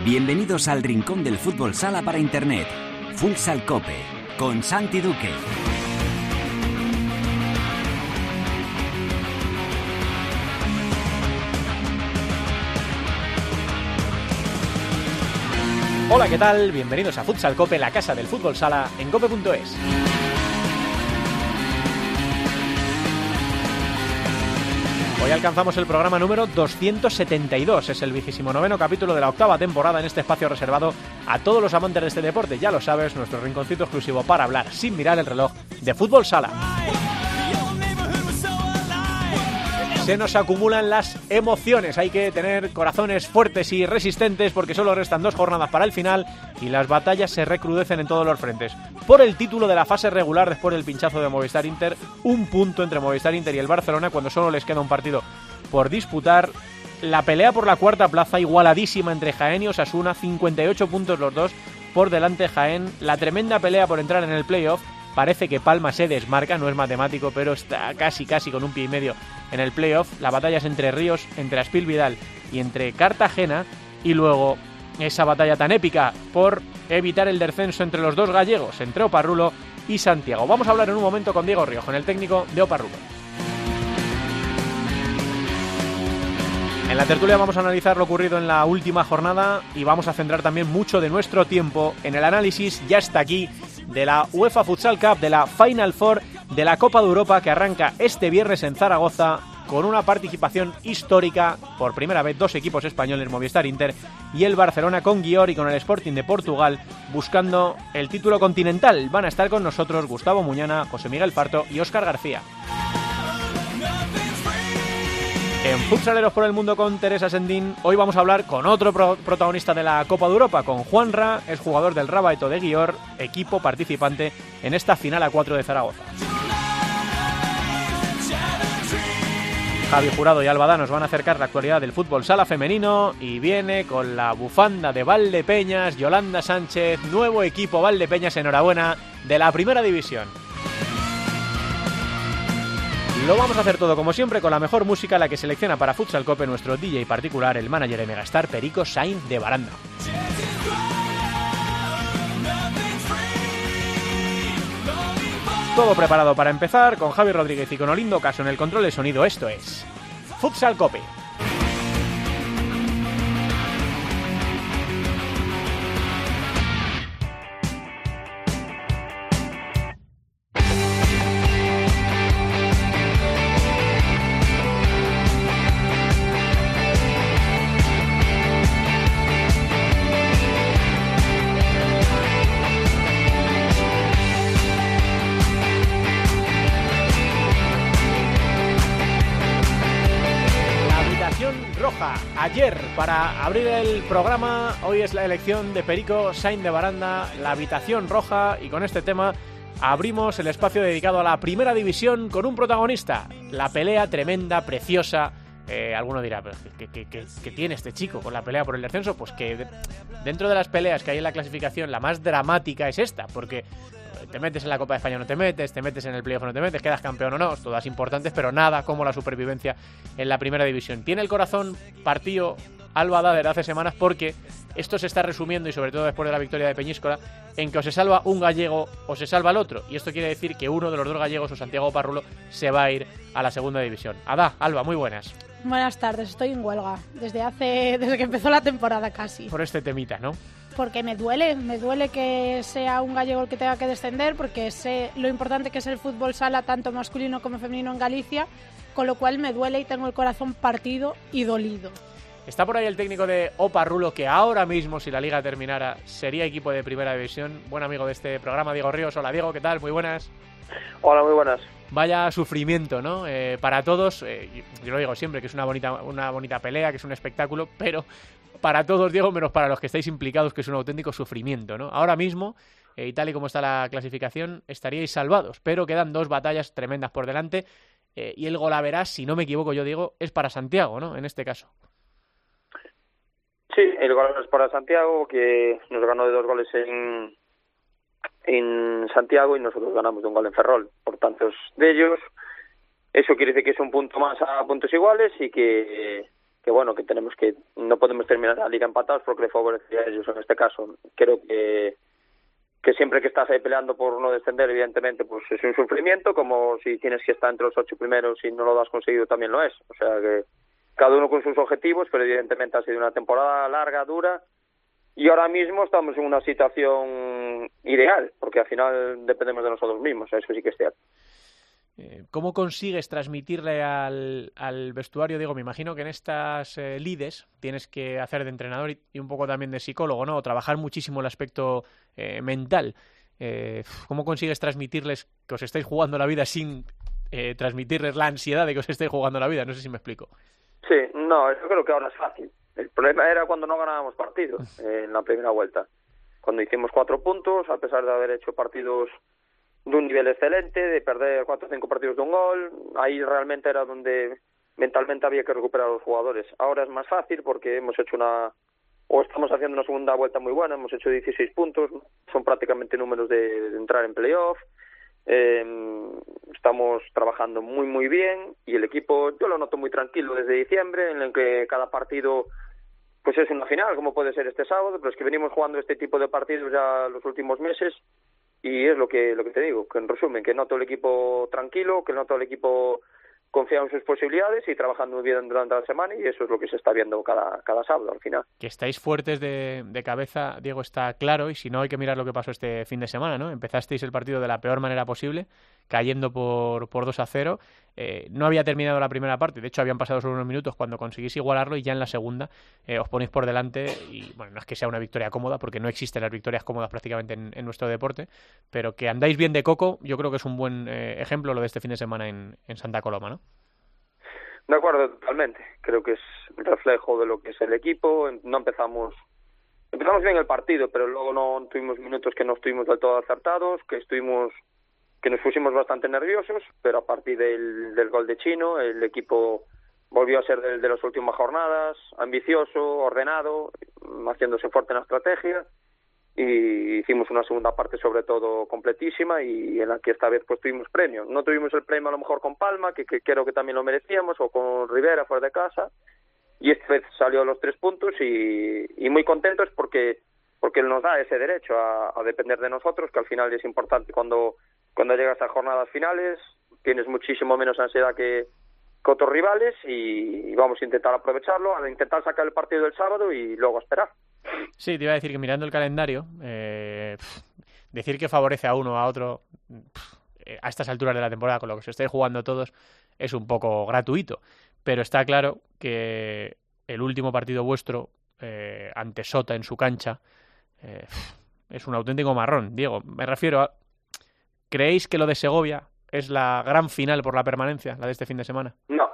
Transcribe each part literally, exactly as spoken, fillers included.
Bienvenidos al rincón del fútbol sala para internet. Futsal Cope, con Santi Duque. Hola, ¿qué tal? Bienvenidos a Futsal Cope, la casa del fútbol sala en cope punto es. Hoy alcanzamos el programa número doscientos setenta y dos, es el vigésimo noveno capítulo de la octava temporada en este espacio reservado a todos los amantes de este deporte. Ya lo sabes, nuestro rinconcito exclusivo para hablar sin mirar el reloj de fútbol sala. Se nos acumulan las emociones, hay que tener corazones fuertes y resistentes porque solo restan dos jornadas para el final y las batallas se recrudecen en todos los frentes. Por el título de la fase regular después del pinchazo de Movistar Inter, un punto entre Movistar Inter y el Barcelona cuando solo les queda un partido por disputar. La pelea por la cuarta plaza igualadísima entre Jaén y Osasuna, cincuenta y ocho puntos los dos, por delante Jaén. La tremenda pelea por entrar en el playoff. Parece que Palma se desmarca, no es matemático, pero está casi casi con un pie y medio en el playoff. La batalla es entre Ríos, entre Aspil Vidal y entre Cartagena. Y luego esa batalla tan épica por evitar el descenso entre los dos gallegos, entre Oparrulo y Santiago. Vamos a hablar en un momento con Diego Ríos, con el técnico de Oparrulo. En la tertulia vamos a analizar lo ocurrido en la última jornada y vamos a centrar también mucho de nuestro tiempo en el análisis, ya está aquí, de la UEFA Futsal Cup, de la Final Four, de la Copa de Europa que arranca este viernes en Zaragoza con una participación histórica, por primera vez dos equipos españoles, Movistar Inter y el Barcelona con Győr y con el Sporting de Portugal buscando el título continental. Van a estar con nosotros Gustavo Muñana, José Miguel Farto y Óscar García. En Futsaleros por el Mundo con Teresa Sendín, hoy vamos a hablar con otro pro- protagonista de la Copa de Europa, con Juanra, es jugador del Rabaeto de Győr, equipo participante en esta final a cuatro de Zaragoza. Javi Jurado y Alba Da nos van a acercar la actualidad del fútbol sala femenino y viene con la bufanda de Valdepeñas, Yolanda Sánchez, nuevo equipo Valdepeñas, enhorabuena, de la primera división. Lo vamos a hacer todo como siempre con la mejor música, la que selecciona para Futsal Cope nuestro D J particular, el manager de Megastar, Perico Sainz de Baranda. Todo preparado para empezar con Javi Rodríguez y con Olindo Caso en el control de sonido. Esto es Futsal Cope. Ayer, para abrir el programa, hoy es la elección de Perico Sainz de Baranda, la habitación roja, y con este tema abrimos el espacio dedicado a la primera división con un protagonista, la pelea tremenda, preciosa. Eh, alguno dirá, ¿pero qué, qué, qué, qué tiene este chico con la pelea por el descenso? Pues que de, dentro de las peleas que hay en la clasificación, la más dramática es esta, porque te metes en la Copa de España o no te metes, te metes en el playoff o no te metes, quedas campeón o no, todas importantes, pero nada como la supervivencia en la primera división. Tiene el corazón partido Alba Da desde hace semanas porque esto se está resumiendo, y sobre todo después de la victoria de Peñíscola, en que o se salva un gallego o se salva el otro, y esto quiere decir que uno de los dos gallegos, o Santiago Oparrulo, se va a ir a la segunda división. Ada, Alba, muy buenas. Buenas tardes, estoy en huelga desde hace desde que empezó la temporada casi. Por este temita, ¿no? Porque me duele, me duele que sea un gallego el que tenga que descender, porque sé lo importante que es el fútbol sala, tanto masculino como femenino en Galicia, con lo cual me duele y tengo el corazón partido y dolido. Está por ahí el técnico de Oparrulo, que ahora mismo, si la liga terminara, sería equipo de primera división. Buen amigo de este programa, Diego Ríos. Hola, Diego, ¿qué tal? Muy buenas. Hola, muy buenas. Vaya sufrimiento, ¿no? Eh, para todos, eh, yo, yo lo digo siempre, que es una bonita, una bonita pelea, que es un espectáculo, pero para todos, Diego, menos para los que estáis implicados, que es un auténtico sufrimiento, ¿no? Ahora mismo, eh, y tal y como está la clasificación, estaríais salvados, pero quedan dos batallas tremendas por delante, eh, y el golaveras, si no me equivoco yo, Diego, es para Santiago, ¿no? En este caso. Sí, el gol es para Santiago, que nos ganó de dos goles en, en Santiago y nosotros ganamos de un gol en Ferrol. Por tantos de ellos, eso quiere decir que es un punto más a puntos iguales y que que bueno, que tenemos que, no podemos terminar la liga empatados porque le favorecería a ellos en este caso. Creo que que siempre que estás ahí peleando por no descender, evidentemente, pues es un sufrimiento, como si tienes que estar entre los ocho primeros y no lo has conseguido también lo es. O sea que cada uno con sus objetivos, pero evidentemente ha sido una temporada larga, dura, y ahora mismo estamos en una situación ideal, porque al final dependemos de nosotros mismos, eso sí que es cierto. ¿Cómo consigues transmitirle al, al vestuario? Digo, me imagino que en estas eh, lides tienes que hacer de entrenador y, y un poco también de psicólogo, ¿no? O trabajar muchísimo el aspecto eh, mental. Eh, ¿Cómo consigues transmitirles que os estáis jugando la vida sin eh, transmitirles la ansiedad de que os estáis jugando la vida? No sé si me explico. Sí, no, yo creo que ahora es fácil. El problema era cuando no ganábamos partidos eh, en la primera vuelta. Cuando hicimos cuatro puntos, a pesar de haber hecho partidos de un nivel excelente, de perder cuatro o cinco partidos de un gol, ahí realmente era donde mentalmente había que recuperar a los jugadores. Ahora es más fácil porque hemos hecho una, o estamos haciendo una segunda vuelta muy buena, hemos hecho dieciséis puntos, son prácticamente números de, de entrar en playoff, eh, estamos trabajando muy muy bien y el equipo yo lo noto muy tranquilo desde diciembre, en el que cada partido pues es una final, como puede ser este sábado, pero es que venimos jugando este tipo de partidos ya los últimos meses. Y es lo que lo que te digo, que en resumen, que noto el equipo tranquilo, que noto el equipo confiado en sus posibilidades y trabajando muy bien durante la semana, y eso es lo que se está viendo cada, cada sábado al final. Que estáis fuertes de, de cabeza, Diego, está claro, y si no hay que mirar lo que pasó este fin de semana, ¿no? Empezasteis el partido de la peor manera posible, cayendo por, por dos a cero, eh, no había terminado la primera parte, de hecho habían pasado solo unos minutos cuando conseguís igualarlo y ya en la segunda eh, os ponéis por delante y bueno, no es que sea una victoria cómoda porque no existen las victorias cómodas prácticamente en, en nuestro deporte, pero que andáis bien de coco, yo creo que es un buen eh, ejemplo lo de este fin de semana en, en Santa Coloma, ¿no? De acuerdo, totalmente. Creo que es el reflejo de lo que es el equipo. No empezamos empezamos bien el partido, pero luego no tuvimos minutos que no estuvimos del todo acertados, que estuvimos que nos pusimos bastante nerviosos, pero a partir del, del gol de Chino, el equipo volvió a ser de, de las últimas jornadas, ambicioso, ordenado, haciéndose fuerte en la estrategia, y hicimos una segunda parte sobre todo completísima y en la que esta vez pues tuvimos premio. No tuvimos el premio a lo mejor con Palma, que, que creo que también lo merecíamos, o con Rivera fuera de casa, y esta vez salió los tres puntos y, y muy contentos porque porque nos da ese derecho a, a depender de nosotros, que al final es importante cuando cuando llegas a jornadas finales, tienes muchísimo menos ansiedad que, que otros rivales y, y vamos a intentar aprovecharlo, a intentar sacar el partido del sábado y luego a esperar. Sí, te iba a decir que mirando el calendario, eh, pff, decir que favorece a uno o a otro pff, eh, a estas alturas de la temporada con lo que se estáis jugando todos es un poco gratuito, pero está claro que el último partido vuestro eh, ante Sota en su cancha eh, es un auténtico marrón. Diego, me refiero a... ¿Creéis que lo de Segovia es la gran final por la permanencia, la de este fin de semana? No,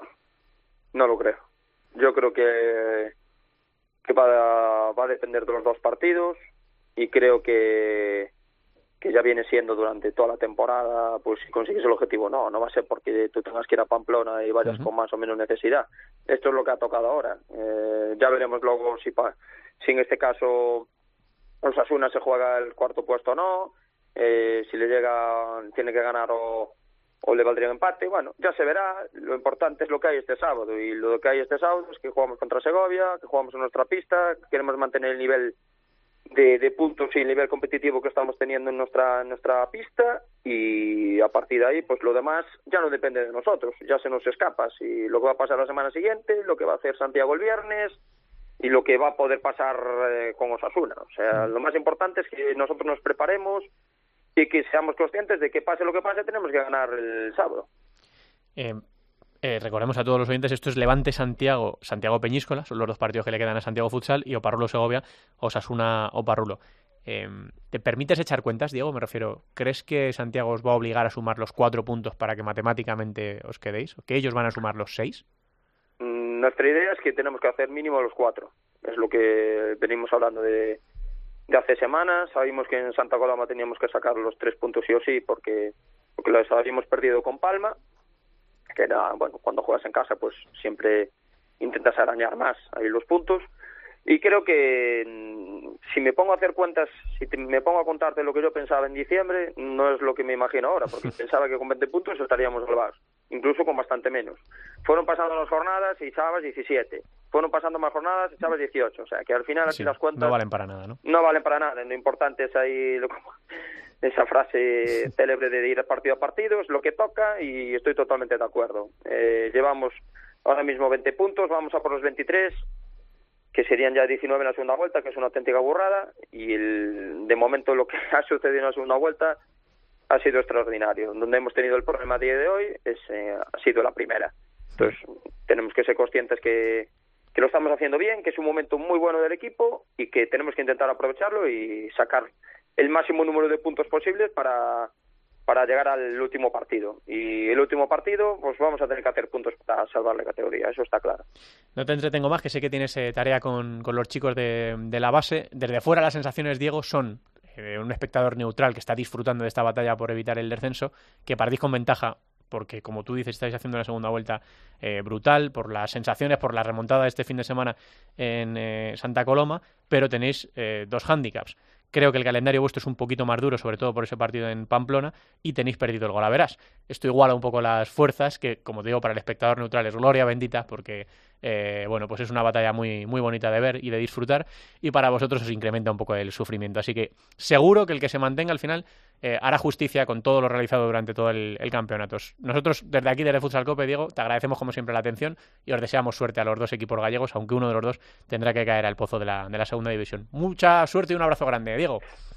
no lo creo. Yo creo que, que va, a, va a depender de los dos partidos y creo que, que ya viene siendo durante toda la temporada, pues si consigues el objetivo, no, no va a ser porque tú tengas que ir a Pamplona y vayas uh-huh. con más o menos necesidad. Esto es lo que ha tocado ahora. Eh, ya veremos luego si, pa, si en este caso Osasuna se juega el cuarto puesto o no. Eh, si le llega, tiene que ganar o, o le valdría un empate, bueno, ya se verá. Lo importante es lo que hay este sábado, y lo que hay este sábado es que jugamos contra Segovia, que jugamos en nuestra pista, que queremos mantener el nivel de, de puntos y el nivel competitivo que estamos teniendo en nuestra en nuestra pista, y a partir de ahí pues lo demás ya no depende de nosotros, ya se nos escapa. Si lo que va a pasar la semana siguiente, lo que va a hacer Santiago el viernes y lo que va a poder pasar eh, con Osasuna. O sea, lo más importante es que nosotros nos preparemos y que seamos conscientes de que pase lo que pase, tenemos que ganar el sábado. Eh, eh, recordemos a todos los oyentes, esto es Levante Santiago, Santiago Peñíscola, son los dos partidos que le quedan a Santiago Futsal, y Oparrulo Segovia, Osasuna Oparrulo. Eh, ¿Te permites echar cuentas, Diego? Me refiero, ¿crees que Santiago os va a obligar a sumar los cuatro puntos para que matemáticamente os quedéis? ¿O que ellos van a sumar los seis? Mm, nuestra idea es que tenemos que hacer mínimo los cuatro. Es lo que venimos hablando de... de hace semanas. Sabíamos que en Santa Coloma teníamos que sacar los tres puntos sí o sí porque, porque los habíamos perdido con Palma, que era, bueno, cuando juegas en casa pues siempre intentas arañar más ahí los puntos, y creo que si me pongo a hacer cuentas, si te, me pongo a contarte lo que yo pensaba en diciembre, no es lo que me imagino ahora, porque pensaba que con veinte puntos estaríamos salvados, incluso con bastante menos. Fueron pasando las jornadas y sábados diecisiete, fueron pasando más jornadas, echabas dieciocho, o sea, que al final, así Sí, las cuentas... no valen para nada, ¿no? No valen para nada, lo importante es ahí... Lo, esa frase célebre de ir partido a partido, es lo que toca y estoy totalmente de acuerdo. Eh, llevamos ahora mismo veinte puntos, vamos a por los veintitrés, que serían ya diecinueve en la segunda vuelta, que es una auténtica burrada, y el, de momento lo que ha sucedido en la segunda vuelta ha sido extraordinario. Donde hemos tenido el problema a día de hoy es, eh, ha sido la primera. Entonces tenemos que ser conscientes que, que lo estamos haciendo bien, que es un momento muy bueno del equipo y que tenemos que intentar aprovecharlo y sacar el máximo número de puntos posibles para, para llegar al último partido. Y el último partido, pues vamos a tener que hacer puntos para salvar la categoría, eso está claro. No te entretengo más, que sé que tienes eh, tarea con, con los chicos de, de la base. Desde fuera las sensaciones, Diego, son eh, un espectador neutral que está disfrutando de esta batalla por evitar el descenso, que partís con ventaja, porque como tú dices, estáis haciendo una segunda vuelta eh, brutal, por las sensaciones, por la remontada de este fin de semana en eh, Santa Coloma, pero tenéis eh, dos hándicaps. Creo que el calendario vuestro es un poquito más duro, sobre todo por ese partido en Pamplona, y tenéis perdido el Golaveras. Esto iguala un poco las fuerzas, que, como te digo, para el espectador neutral es gloria bendita, porque eh, bueno, pues es una batalla muy, muy bonita de ver y de disfrutar, y para vosotros os incrementa un poco el sufrimiento. Así que seguro que el que se mantenga al final eh, hará justicia con todo lo realizado durante todo el, el campeonato. Nosotros, desde aquí, desde Futsal Cope, Diego, te agradecemos como siempre la atención y os deseamos suerte a los dos equipos gallegos, aunque uno de los dos tendrá que caer al pozo de la, de la segunda división. Mucha suerte y un abrazo grande, Diego.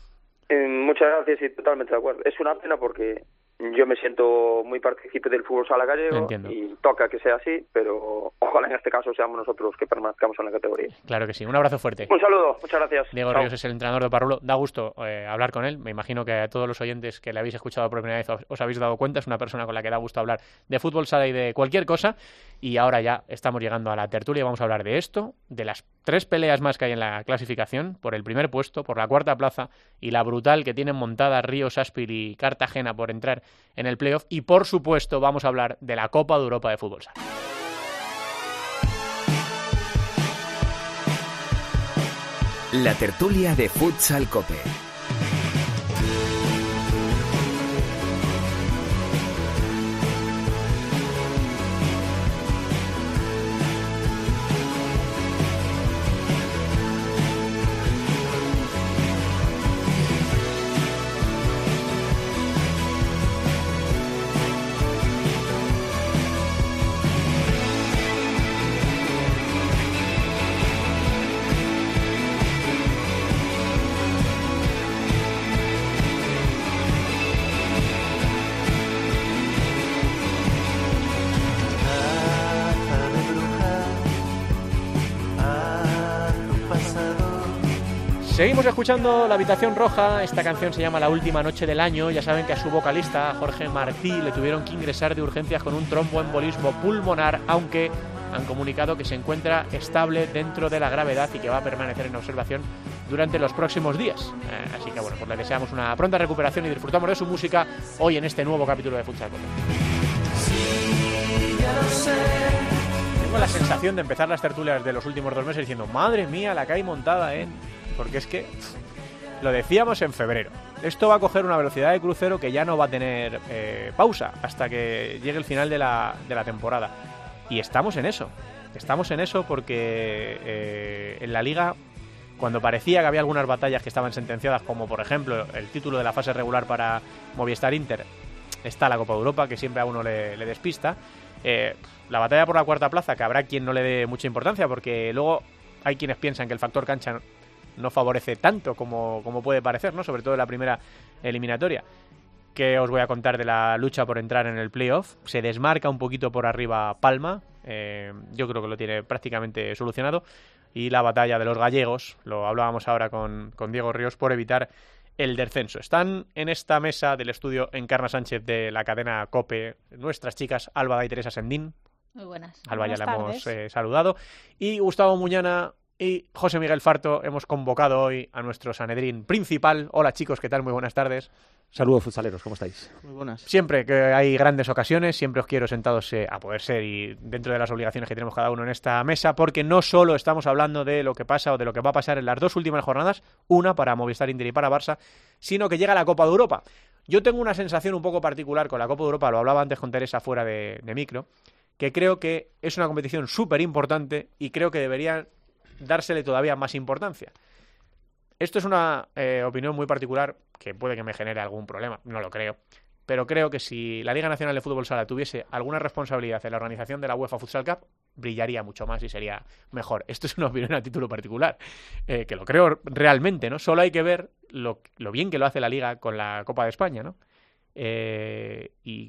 Eh, muchas gracias y totalmente de acuerdo. Es una pena porque yo me siento muy partícipe del fútbol sala gallego. Entiendo. Y toca que sea así, pero ojalá en este caso seamos nosotros que permanezcamos en la categoría. Claro que sí. Un abrazo fuerte. Un saludo, muchas gracias. Diego Chao. Ríos es el entrenador de Parrulo. Da gusto eh, hablar con él. Me imagino que a todos los oyentes que le habéis escuchado por primera vez os, os habéis dado cuenta. Es una persona con la que da gusto hablar de fútbol sala y de cualquier cosa. Y ahora ya estamos llegando a la tertulia y vamos a hablar de esto, de las tres peleas más que hay en la clasificación, por el primer puesto, por la cuarta plaza y la brutal que tienen montada Ríos, Aspil y Cartagena por entrar en el playoff. Y por supuesto vamos a hablar de la Copa de Europa de Fútbol Sala. La tertulia de Futsal Cope. Seguimos escuchando La Habitación Roja. Esta canción se llama La Última Noche del Año. Ya saben que a su vocalista, Jorge Martí, le tuvieron que ingresar de urgencias con un tromboembolismo pulmonar, aunque han comunicado que se encuentra estable dentro de la gravedad y que va a permanecer en observación durante los próximos días. Eh, así que bueno, pues le deseamos una pronta recuperación y disfrutamos de su música hoy en este nuevo capítulo de Futsal Cope. Sí, ya lo sé. Tengo la sensación de empezar las tertulias de los últimos dos meses diciendo, madre mía, la que hay montada, ¿eh? Porque es que lo decíamos en febrero. Esto va a coger una velocidad de crucero que ya no va a tener eh, pausa hasta que llegue el final de la, de la temporada. Y estamos en eso. Estamos en eso porque eh, en la Liga, cuando parecía que había algunas batallas que estaban sentenciadas, como por ejemplo el título de la fase regular para Movistar Inter, está la Copa de Europa, que siempre a uno le, le despista. Eh, la batalla por la cuarta plaza, que habrá quien no le dé mucha importancia, porque luego hay quienes piensan que el factor cancha no favorece tanto como, como puede parecer, ¿no? Sobre todo en la primera eliminatoria. ¿Qué os voy a contar de la lucha por entrar en el playoff? Se desmarca un poquito por arriba Palma, eh, yo creo que lo tiene prácticamente solucionado, y la batalla de los gallegos, lo hablábamos ahora con, con Diego Ríos, por evitar el descenso. Están en esta mesa del estudio Encarna Sánchez de la cadena COPE nuestras chicas Alba y Teresa Sendín. Muy buenas. Alba Buenas ya la tardes. hemos eh, saludado. Y Gustavo Muñana y José Miguel Farto hemos convocado hoy a nuestro Sanedrín principal. Hola chicos, ¿qué tal? Muy buenas tardes. Saludos futsaleros, ¿cómo estáis? Muy buenas. Siempre que hay grandes ocasiones, siempre os quiero sentados eh, a poder ser y dentro de las obligaciones que tenemos cada uno en esta mesa, porque no solo estamos hablando de lo que pasa o de lo que va a pasar en las dos últimas jornadas, una para Movistar Inter y para Barça, sino que llega la Copa de Europa. Yo tengo una sensación un poco particular con la Copa de Europa, lo hablaba antes con Teresa fuera de, de micro, que creo que es una competición súper importante y creo que debería dársele todavía más importancia. Esto es una eh, opinión muy particular que puede que me genere algún problema, no lo creo, pero creo que si la Liga Nacional de Fútbol Sala tuviese alguna responsabilidad en la organización de la UEFA Futsal Cup, brillaría mucho más y sería mejor. Esto es una opinión a título particular, eh, que lo creo realmente, ¿no? Solo hay que ver lo, lo bien que lo hace la Liga con la Copa de España, ¿no? Eh, y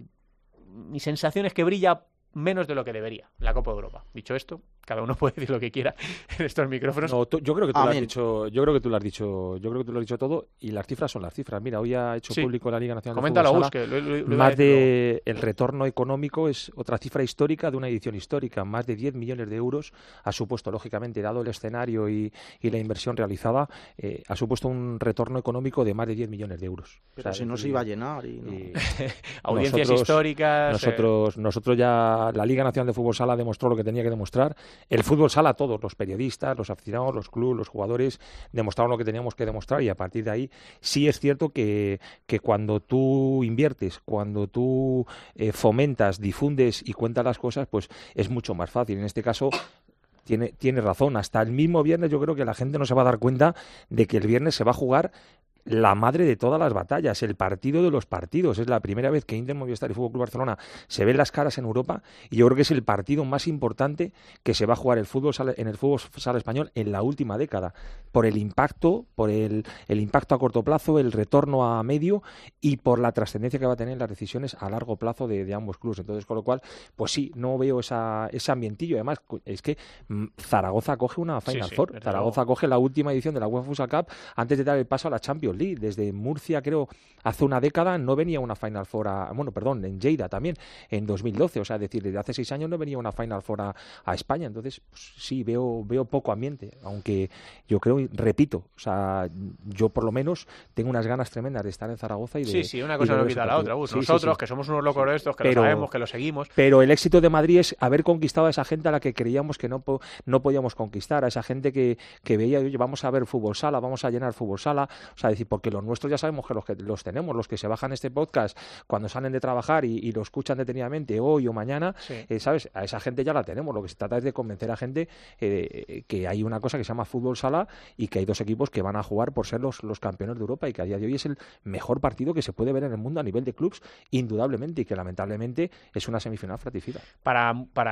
mi sensación es que brilla menos de lo que debería la Copa de Europa. Dicho esto, cada uno puede decir lo que quiera en estos micrófonos. No, tú, yo creo que tú Amén. lo has dicho, yo creo que tú lo has dicho, yo creo que tú lo has dicho todo y las cifras son las cifras. Mira, hoy ha hecho Sí. público la Liga Nacional Coméntalo, de Fútbol Gus, Sala, que lo- lo- lo iba a más decir luego. de el retorno económico es otra cifra histórica de una edición histórica, más de diez millones de euros ha supuesto, lógicamente, dado el escenario y, y la inversión realizada, eh, ha supuesto un retorno económico de más de diez millones de euros. Pero O sea, si no es se decir, iba a llenar y no. y- Audiencias nosotros- históricas. Nosotros, nosotros ya, la Liga Nacional de Fútbol Sala demostró lo que tenía que demostrar. El fútbol sala, todos, los periodistas, los aficionados, los clubes, los jugadores, demostraron lo que teníamos que demostrar y a partir de ahí sí es cierto que, que cuando tú inviertes, cuando tú eh, fomentas, difundes y cuentas las cosas, pues es mucho más fácil. En este caso, tiene, tiene razón. Hasta el mismo viernes yo creo que la gente no se va a dar cuenta de que el viernes se va a jugar la madre de todas las batallas, el partido de los partidos. Es la primera vez que Inter, Movistar y Fútbol Club Barcelona se ven las caras en Europa y yo creo que es el partido más importante que se va a jugar el fútbol sala, en el fútbol sala español en la última década, por el impacto, por el, el impacto a corto plazo, el retorno a medio y por la trascendencia que va a tener las decisiones a largo plazo de, de ambos clubes. Entonces, con lo cual, pues sí, no veo esa, ese ambientillo. Además, es que mm, Zaragoza coge una Final Sí, sí, Four. desde Zaragoza luego. coge la última edición de la UEFA Futsal Cup antes de dar el paso a la Champions League. Desde Murcia, creo, hace una década no venía una Final Four a, bueno, perdón, en Lleida también, en dos mil doce, o sea, es decir, desde hace seis años no venía una Final Four a, a España. Entonces, pues, sí, veo, veo poco ambiente, aunque yo creo, y repito, o sea, yo por lo menos tengo unas ganas tremendas de estar en Zaragoza y de... Sí, sí, una y cosa de no ver quita ese la partido. otra, Gus. Sí, sí, Nosotros, sí. que somos unos locos de estos, que Pero- lo sabemos, que lo seguimos. Pero el éxito de Madrid es haber conquistado a esa gente a la que creíamos que no, po- no podíamos conquistar, a esa gente que, que veía, oye, vamos a ver fútbol sala, vamos a llenar fútbol sala, o sea, decir, porque los nuestros ya sabemos que los que los tenemos, los que se bajan este podcast cuando salen de trabajar y, y lo escuchan detenidamente hoy o mañana, Sí. eh, ¿sabes? A esa gente ya la tenemos, lo que se trata es de convencer a gente eh, que hay una cosa que se llama fútbol sala y que hay dos equipos que van a jugar por ser los, los campeones de Europa y que a día de hoy es el mejor partido que se puede ver en el mundo a nivel de clubs, indudablemente, y que lamentablemente es una semifinal fratricida. Para,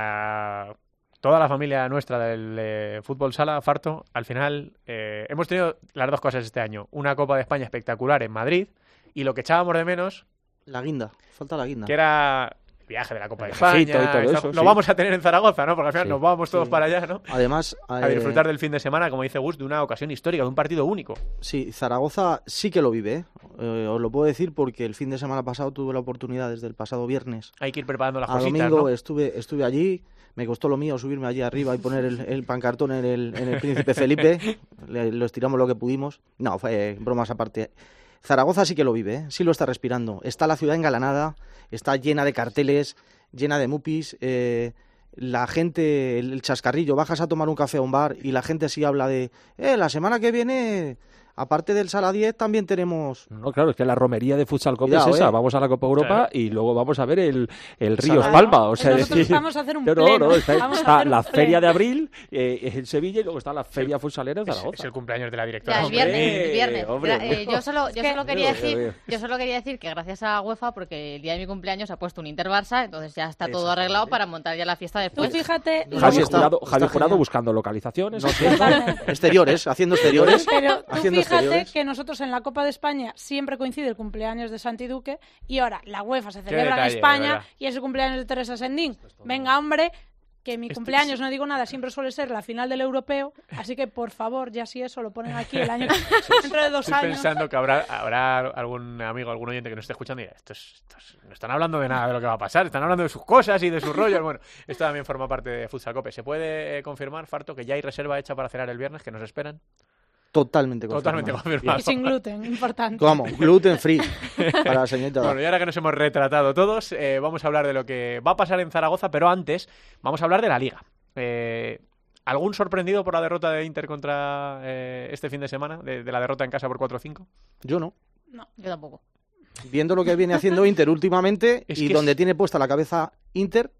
para toda la familia nuestra del eh, fútbol sala, Farto, al final eh, hemos tenido las dos cosas este año. Una Copa de España espectacular en Madrid y lo que echábamos de menos, La guinda, falta la guinda. que era el viaje de la Copa de El España. viajito y todo esta- eso, lo sí. vamos a tener en Zaragoza, ¿no? Porque al final Sí. nos vamos todos Sí. para allá, ¿no? Además, A eh, disfrutar del fin de semana, como dice Gus, de una ocasión histórica, de un partido único. sí, Zaragoza sí que lo vive, ¿eh? Eh, os lo puedo decir porque el fin de semana pasado tuve la oportunidad, desde el pasado viernes Hay que ir preparando las a cositas, domingo, ¿no? estuve, estuve allí, me costó lo mío subirme allí arriba y poner el, el pancartón en el, en el Príncipe Felipe, Le- lo estiramos lo que pudimos. No, fue bromas aparte. Zaragoza sí que lo vive, ¿eh? Sí lo está respirando. Está la ciudad engalanada, está llena de carteles, llena de mupis, eh, la gente, el, el chascarrillo, bajas a tomar un café a un bar y la gente sí habla de, eh, la semana que viene, aparte del Sala diez, también tenemos... No, claro, es que la romería de Futsal Copa Cuidado, es esa. eh. Vamos a la Copa Europa Claro. y luego vamos a ver el, el Ríos Claro. Palma. O sea, Nosotros decir, vamos a hacer un no, no, pleno. no, está, Vamos a está hacer un la pleno. Feria de Abril eh, en Sevilla y luego está la Feria Futsalera en Es, Zaragoza. es el cumpleaños de la directora. Ya, el Hombre, viernes, el viernes. hombre, Gra- hombre. eh, yo solo, yo que- solo quería Veo, veo, decir, veo. yo solo quería decir que gracias a UEFA, porque el día de mi cumpleaños ha puesto un Inter Barça, entonces ya está todo Exactamente. arreglado para montar ya la fiesta Tú después. fíjate... lo- Javi Así está, Jurado, está Javi Jurado genial. buscando localizaciones. No sé, exteriores, haciendo exteriores. Pero tú haciendo fíjate exteriores. que nosotros en la Copa de España siempre coincide el cumpleaños de Santi Duque y ahora la UEFA se Qué celebra detalle, en España ¿verdad? y es el cumpleaños de Teresa Sendín. Venga, hombre, que mi Esto cumpleaños, es- no digo nada, siempre suele ser la final del europeo, así que por favor, ya si eso lo ponen aquí el año dentro de dos Estoy años. pensando que habrá, habrá algún amigo, algún oyente que nos esté escuchando y dirá, estos, estos no están hablando de nada de lo que va a pasar, están hablando de sus cosas y de sus rollos. Bueno, esto también forma parte de Futsal Cope. ¿Se puede eh, confirmar, Farto, que ya hay reserva hecha para cenar el viernes, que nos esperan? Totalmente Totalmente confirmado. confirmado. Y sin gluten, importante. ¿Cómo? Gluten free para la señorita. Bueno, y ahora que nos hemos retratado todos, eh, vamos a hablar de lo que va a pasar en Zaragoza, pero antes vamos a hablar de la Liga. Eh, ¿Algún sorprendido por la derrota de Inter contra eh, este fin de semana? De, de la derrota en casa por cuatro cinco. Yo no. No. Yo tampoco. Viendo lo que viene haciendo Inter últimamente Es y que donde es- tiene puesta la cabeza Inter,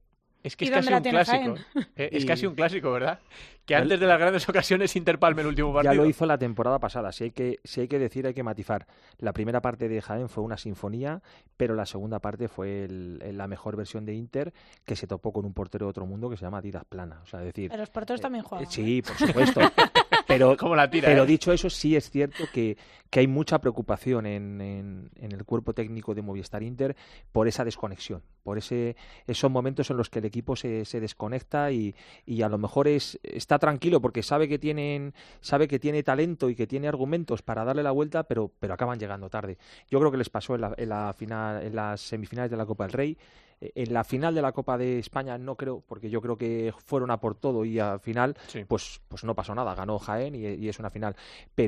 Es que ¿Y es dónde casi la un tiene clásico. Jaén? Eh, Es Y- casi un clásico, ¿verdad? Que antes de las grandes ocasiones Inter palme el último partido. Ya lo hizo la temporada pasada. Si hay que, si hay que decir, hay que matizar. La primera parte de Jaén fue una sinfonía, pero la segunda parte fue el- el- la mejor versión de Inter, que se topó con un portero de otro mundo que se llama Didas Plana. O sea, es decir, Pero los porteros también eh, juegan. sí, por supuesto. pero Cómo la tira, pero ¿eh? dicho eso, sí es cierto que, que hay mucha preocupación en, en- en el cuerpo técnico de Movistar Inter por esa desconexión, por ese esos momentos en los que el equipo se, se desconecta y, y a lo mejor es está tranquilo porque sabe que tienen sabe que tiene talento y que tiene argumentos para darle la vuelta, pero pero acaban llegando tarde. Yo creo que les pasó en la, en la final, en las semifinales de la Copa del Rey. Eh, En la final de la Copa de España no creo, porque yo creo que fueron a por todo y al final Sí. pues pues no pasó nada, ganó Jaén y, y es una final,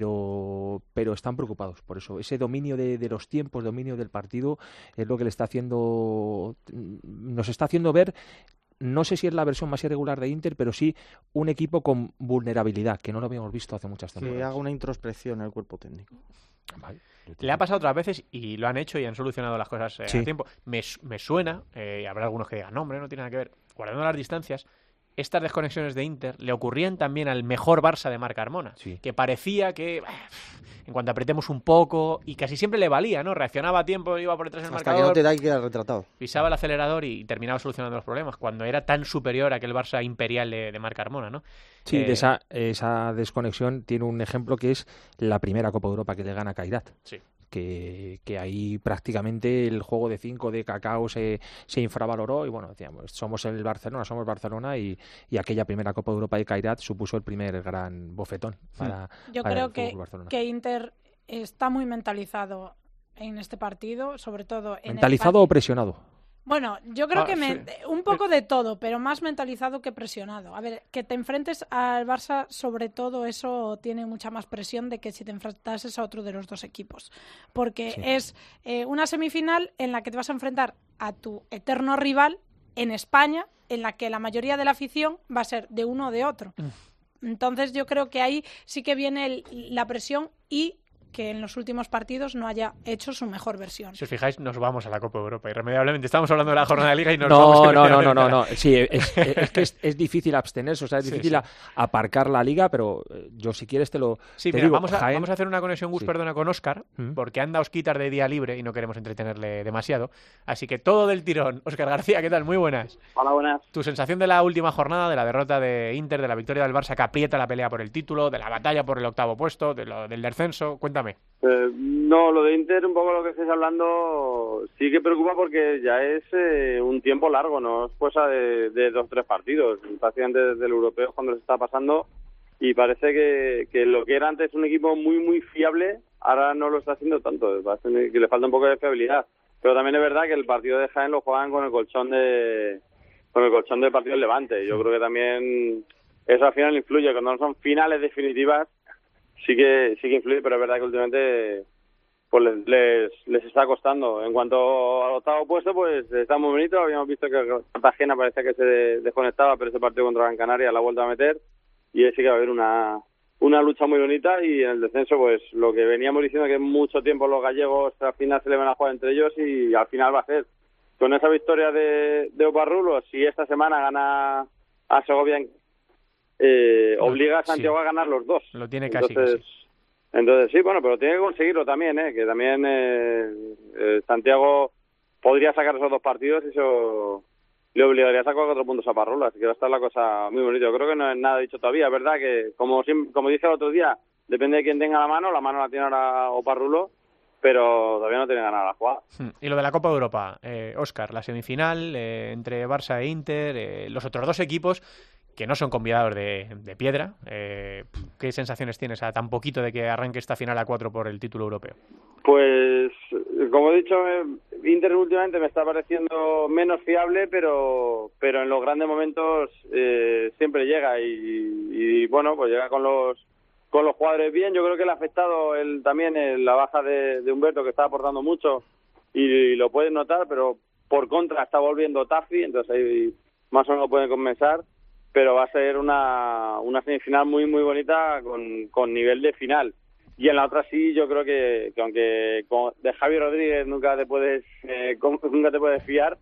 pero pero están preocupados por eso, ese dominio de, de los tiempos, dominio del partido es lo que le está haciendo, nos está haciendo ver, no sé si es la versión más irregular de Inter, pero sí un equipo con vulnerabilidad, que no lo habíamos visto hace muchas Que temporadas. haga una introspección el cuerpo técnico. Vale. Le ha pasado otras veces y lo han hecho y han solucionado las cosas eh, Sí. a tiempo. Me, su- me suena, eh, y habrá algunos que digan, no, hombre, no tiene nada que ver. Guardando las distancias, estas desconexiones de Inter le ocurrían también al mejor Barça de Marc Carmona, Sí. que parecía que bah, en cuanto apretemos un poco, y casi siempre le valía, ¿no? Reaccionaba a tiempo, iba por detrás del Hasta que marcador, no te da y queda retratado. pisaba el acelerador y terminaba solucionando los problemas, cuando era tan superior a aquel Barça imperial de, de Marc Carmona, ¿no? Sí, Eh, de esa, esa desconexión tiene un ejemplo que es la primera Copa de Europa que le gana Kairat. Sí. Que, que ahí prácticamente el juego de cinco de Cacao se, se infravaloró y bueno, decíamos, somos el Barcelona, somos Barcelona y, y aquella primera Copa de Europa de Kairat supuso el primer gran bofetón para, Yo para creo el que, Fútbol Barcelona. que Inter está muy mentalizado en este partido, sobre todo en el ¿Mentalizado o presionado? Bueno, yo creo Ah, que me- sí. un poco de todo, pero más mentalizado que presionado. A ver, que te enfrentes al Barça, sobre todo eso tiene mucha más presión de que si te enfrentases a otro de los dos equipos. Porque Sí. es eh, una semifinal en la que te vas a enfrentar a tu eterno rival en España, en la que la mayoría de la afición va a ser de uno o de otro. Entonces yo creo que ahí sí que viene el- la presión y que en los últimos partidos no haya hecho su mejor versión. Si os fijáis, nos vamos a la Copa de Europa. Irremediablemente estamos hablando de la jornada de Liga y nos No, vamos no, no, no, no, irremediablemente no, a la- sí, es, es- es que es, es difícil abstenerse, o sea, es Sí, difícil sí. a- aparcar la liga, pero eh, yo si quieres te lo Sí, te mira, digo, vamos, a, Jaén- vamos a hacer una conexión, Gus, Sí. perdona, con Óscar, Mm. porque anda Osquitar de día libre y no queremos entretenerle demasiado. Así que todo del tirón. Óscar García, ¿qué tal? Muy buenas. Hola, buenas. Tu sensación de la última jornada, de la derrota de Inter, de la victoria del Barça que aprieta la pelea por el título, de la batalla por el octavo puesto, de lo, del descenso, cuéntame. Eh, no, lo de Inter, un poco lo que estáis hablando, sí que preocupa porque ya es eh, un tiempo largo, no es cosa de, de dos tres partidos, prácticamente desde el europeo cuando les está pasando, y parece que, que lo que era antes un equipo muy, muy fiable, ahora no lo está haciendo tanto, parece que le falta un poco de fiabilidad. Pero también es verdad que el partido de Jaén lo juegan con el colchón de con el colchón del partido del Levante. Yo creo que también eso al final influye, cuando no son finales definitivas, sí que sí que influye, pero es verdad que últimamente pues les, les, les está costando. En cuanto al octavo puesto, pues está muy bonito. Habíamos visto que Cartagena parecía que se desconectaba, pero ese partido contra Gran Canaria la ha vuelto a meter y ahí sí que va a haber una una lucha muy bonita. Y en el descenso, pues lo que veníamos diciendo, que mucho tiempo los gallegos al final se le van a jugar entre ellos, y al final va a ser con esa victoria de, de Oparrulo. Si esta semana gana a Segovia, eh, obliga a Santiago Sí. a ganar los dos. Lo tiene casi, Entonces, casi. entonces sí, bueno, pero tiene que conseguirlo también, ¿eh? Que también eh, eh, Santiago podría sacar esos dos partidos y eso le obligaría a sacar cuatro puntos a Parrola, así que va a estar la cosa muy bonita. Yo creo que no es nada dicho todavía, es verdad que, como sim- como dije el otro día, depende de quién tenga la mano, la mano la tiene ahora Oparrulo, pero todavía no tiene ganada la jugada. Hmm. Y lo de la Copa de Europa, eh, Óscar, la semifinal eh, entre Barça e Inter, eh, los otros dos equipos que no son convidados de, de piedra. Eh, ¿Qué sensaciones tienes a tan poquito de que arranque esta final a cuatro por el título europeo? Pues, como he dicho, eh, Inter últimamente me está pareciendo menos fiable, pero pero en los grandes momentos eh, siempre llega y, y, bueno, pues llega con los con los jugadores bien. Yo creo que le ha afectado el, también el, la baja de, de Humberto, que está aportando mucho y, y lo pueden notar, pero por contra está volviendo Tafi, entonces ahí más o menos lo pueden compensar, pero va a ser una, una semifinal muy muy bonita con, con nivel de final. Y en la otra sí, yo creo que, que aunque con, de Javi Rodríguez nunca te puedes eh, nunca te puedes fiar,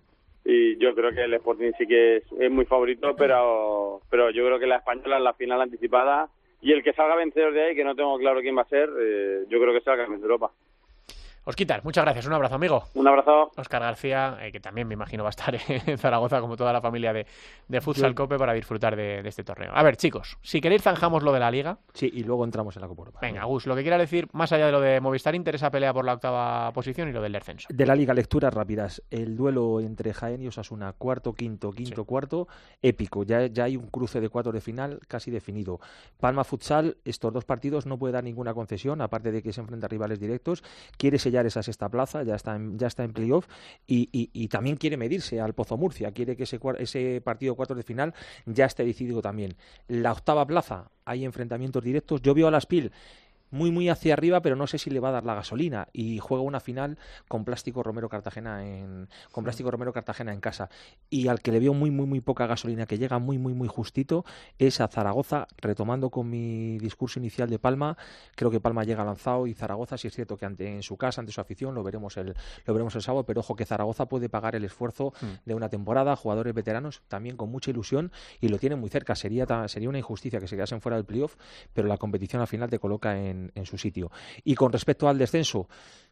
y yo creo que el Sporting sí que es, es muy favorito, pero pero yo creo que la española es la final anticipada, y el que salga vencedor de ahí, que no tengo claro quién va a ser, eh, yo creo que será campeón de Europa. Osquitar, muchas gracias, un abrazo, amigo. Un abrazo. Óscar García, eh, que también me imagino va a estar en Zaragoza, como toda la familia de, de Futsal Cope, para disfrutar de, de este torneo. A ver, chicos, si queréis zanjamos lo de la Liga. Sí, y luego entramos en la Copa Europa. Venga, Gus, lo que quiera decir, más allá de lo de Movistar Inter, esa pelea por la octava posición y lo del descenso. De la Liga, lecturas rápidas. El duelo entre Jaén y Osasuna, cuarto, quinto, quinto, sí. cuarto, épico. Ya, ya hay un cruce de cuartos de final casi definido. Palma Futsal, estos dos partidos no puede dar ninguna concesión, aparte de que se enfrenta a rivales directos. Quiere sellar esa sexta plaza, ya está en, ya está en playoff, y, y, y también quiere medirse al Pozo Murcia, quiere que ese, ese partido cuartos de final ya esté decidido también. La octava plaza, hay enfrentamientos directos. Yo veo a Las Pil muy muy hacia arriba, pero no sé si le va a dar la gasolina, y juega una final con Plástico Romero Cartagena en con Plástico Romero Cartagena en casa, y al que le veo muy muy muy poca gasolina, que llega muy muy muy justito, es a Zaragoza. Retomando con mi discurso inicial de Palma, creo que Palma llega lanzado, y Zaragoza, si es cierto que ante en su casa, ante su afición, lo veremos el lo veremos el sábado, pero ojo que Zaragoza puede pagar el esfuerzo mm. de una temporada, jugadores veteranos también con mucha ilusión, y lo tienen muy cerca. Sería sería una injusticia que se quedasen fuera del playoff, pero la competición al final te coloca en en su sitio. Y con respecto al descenso,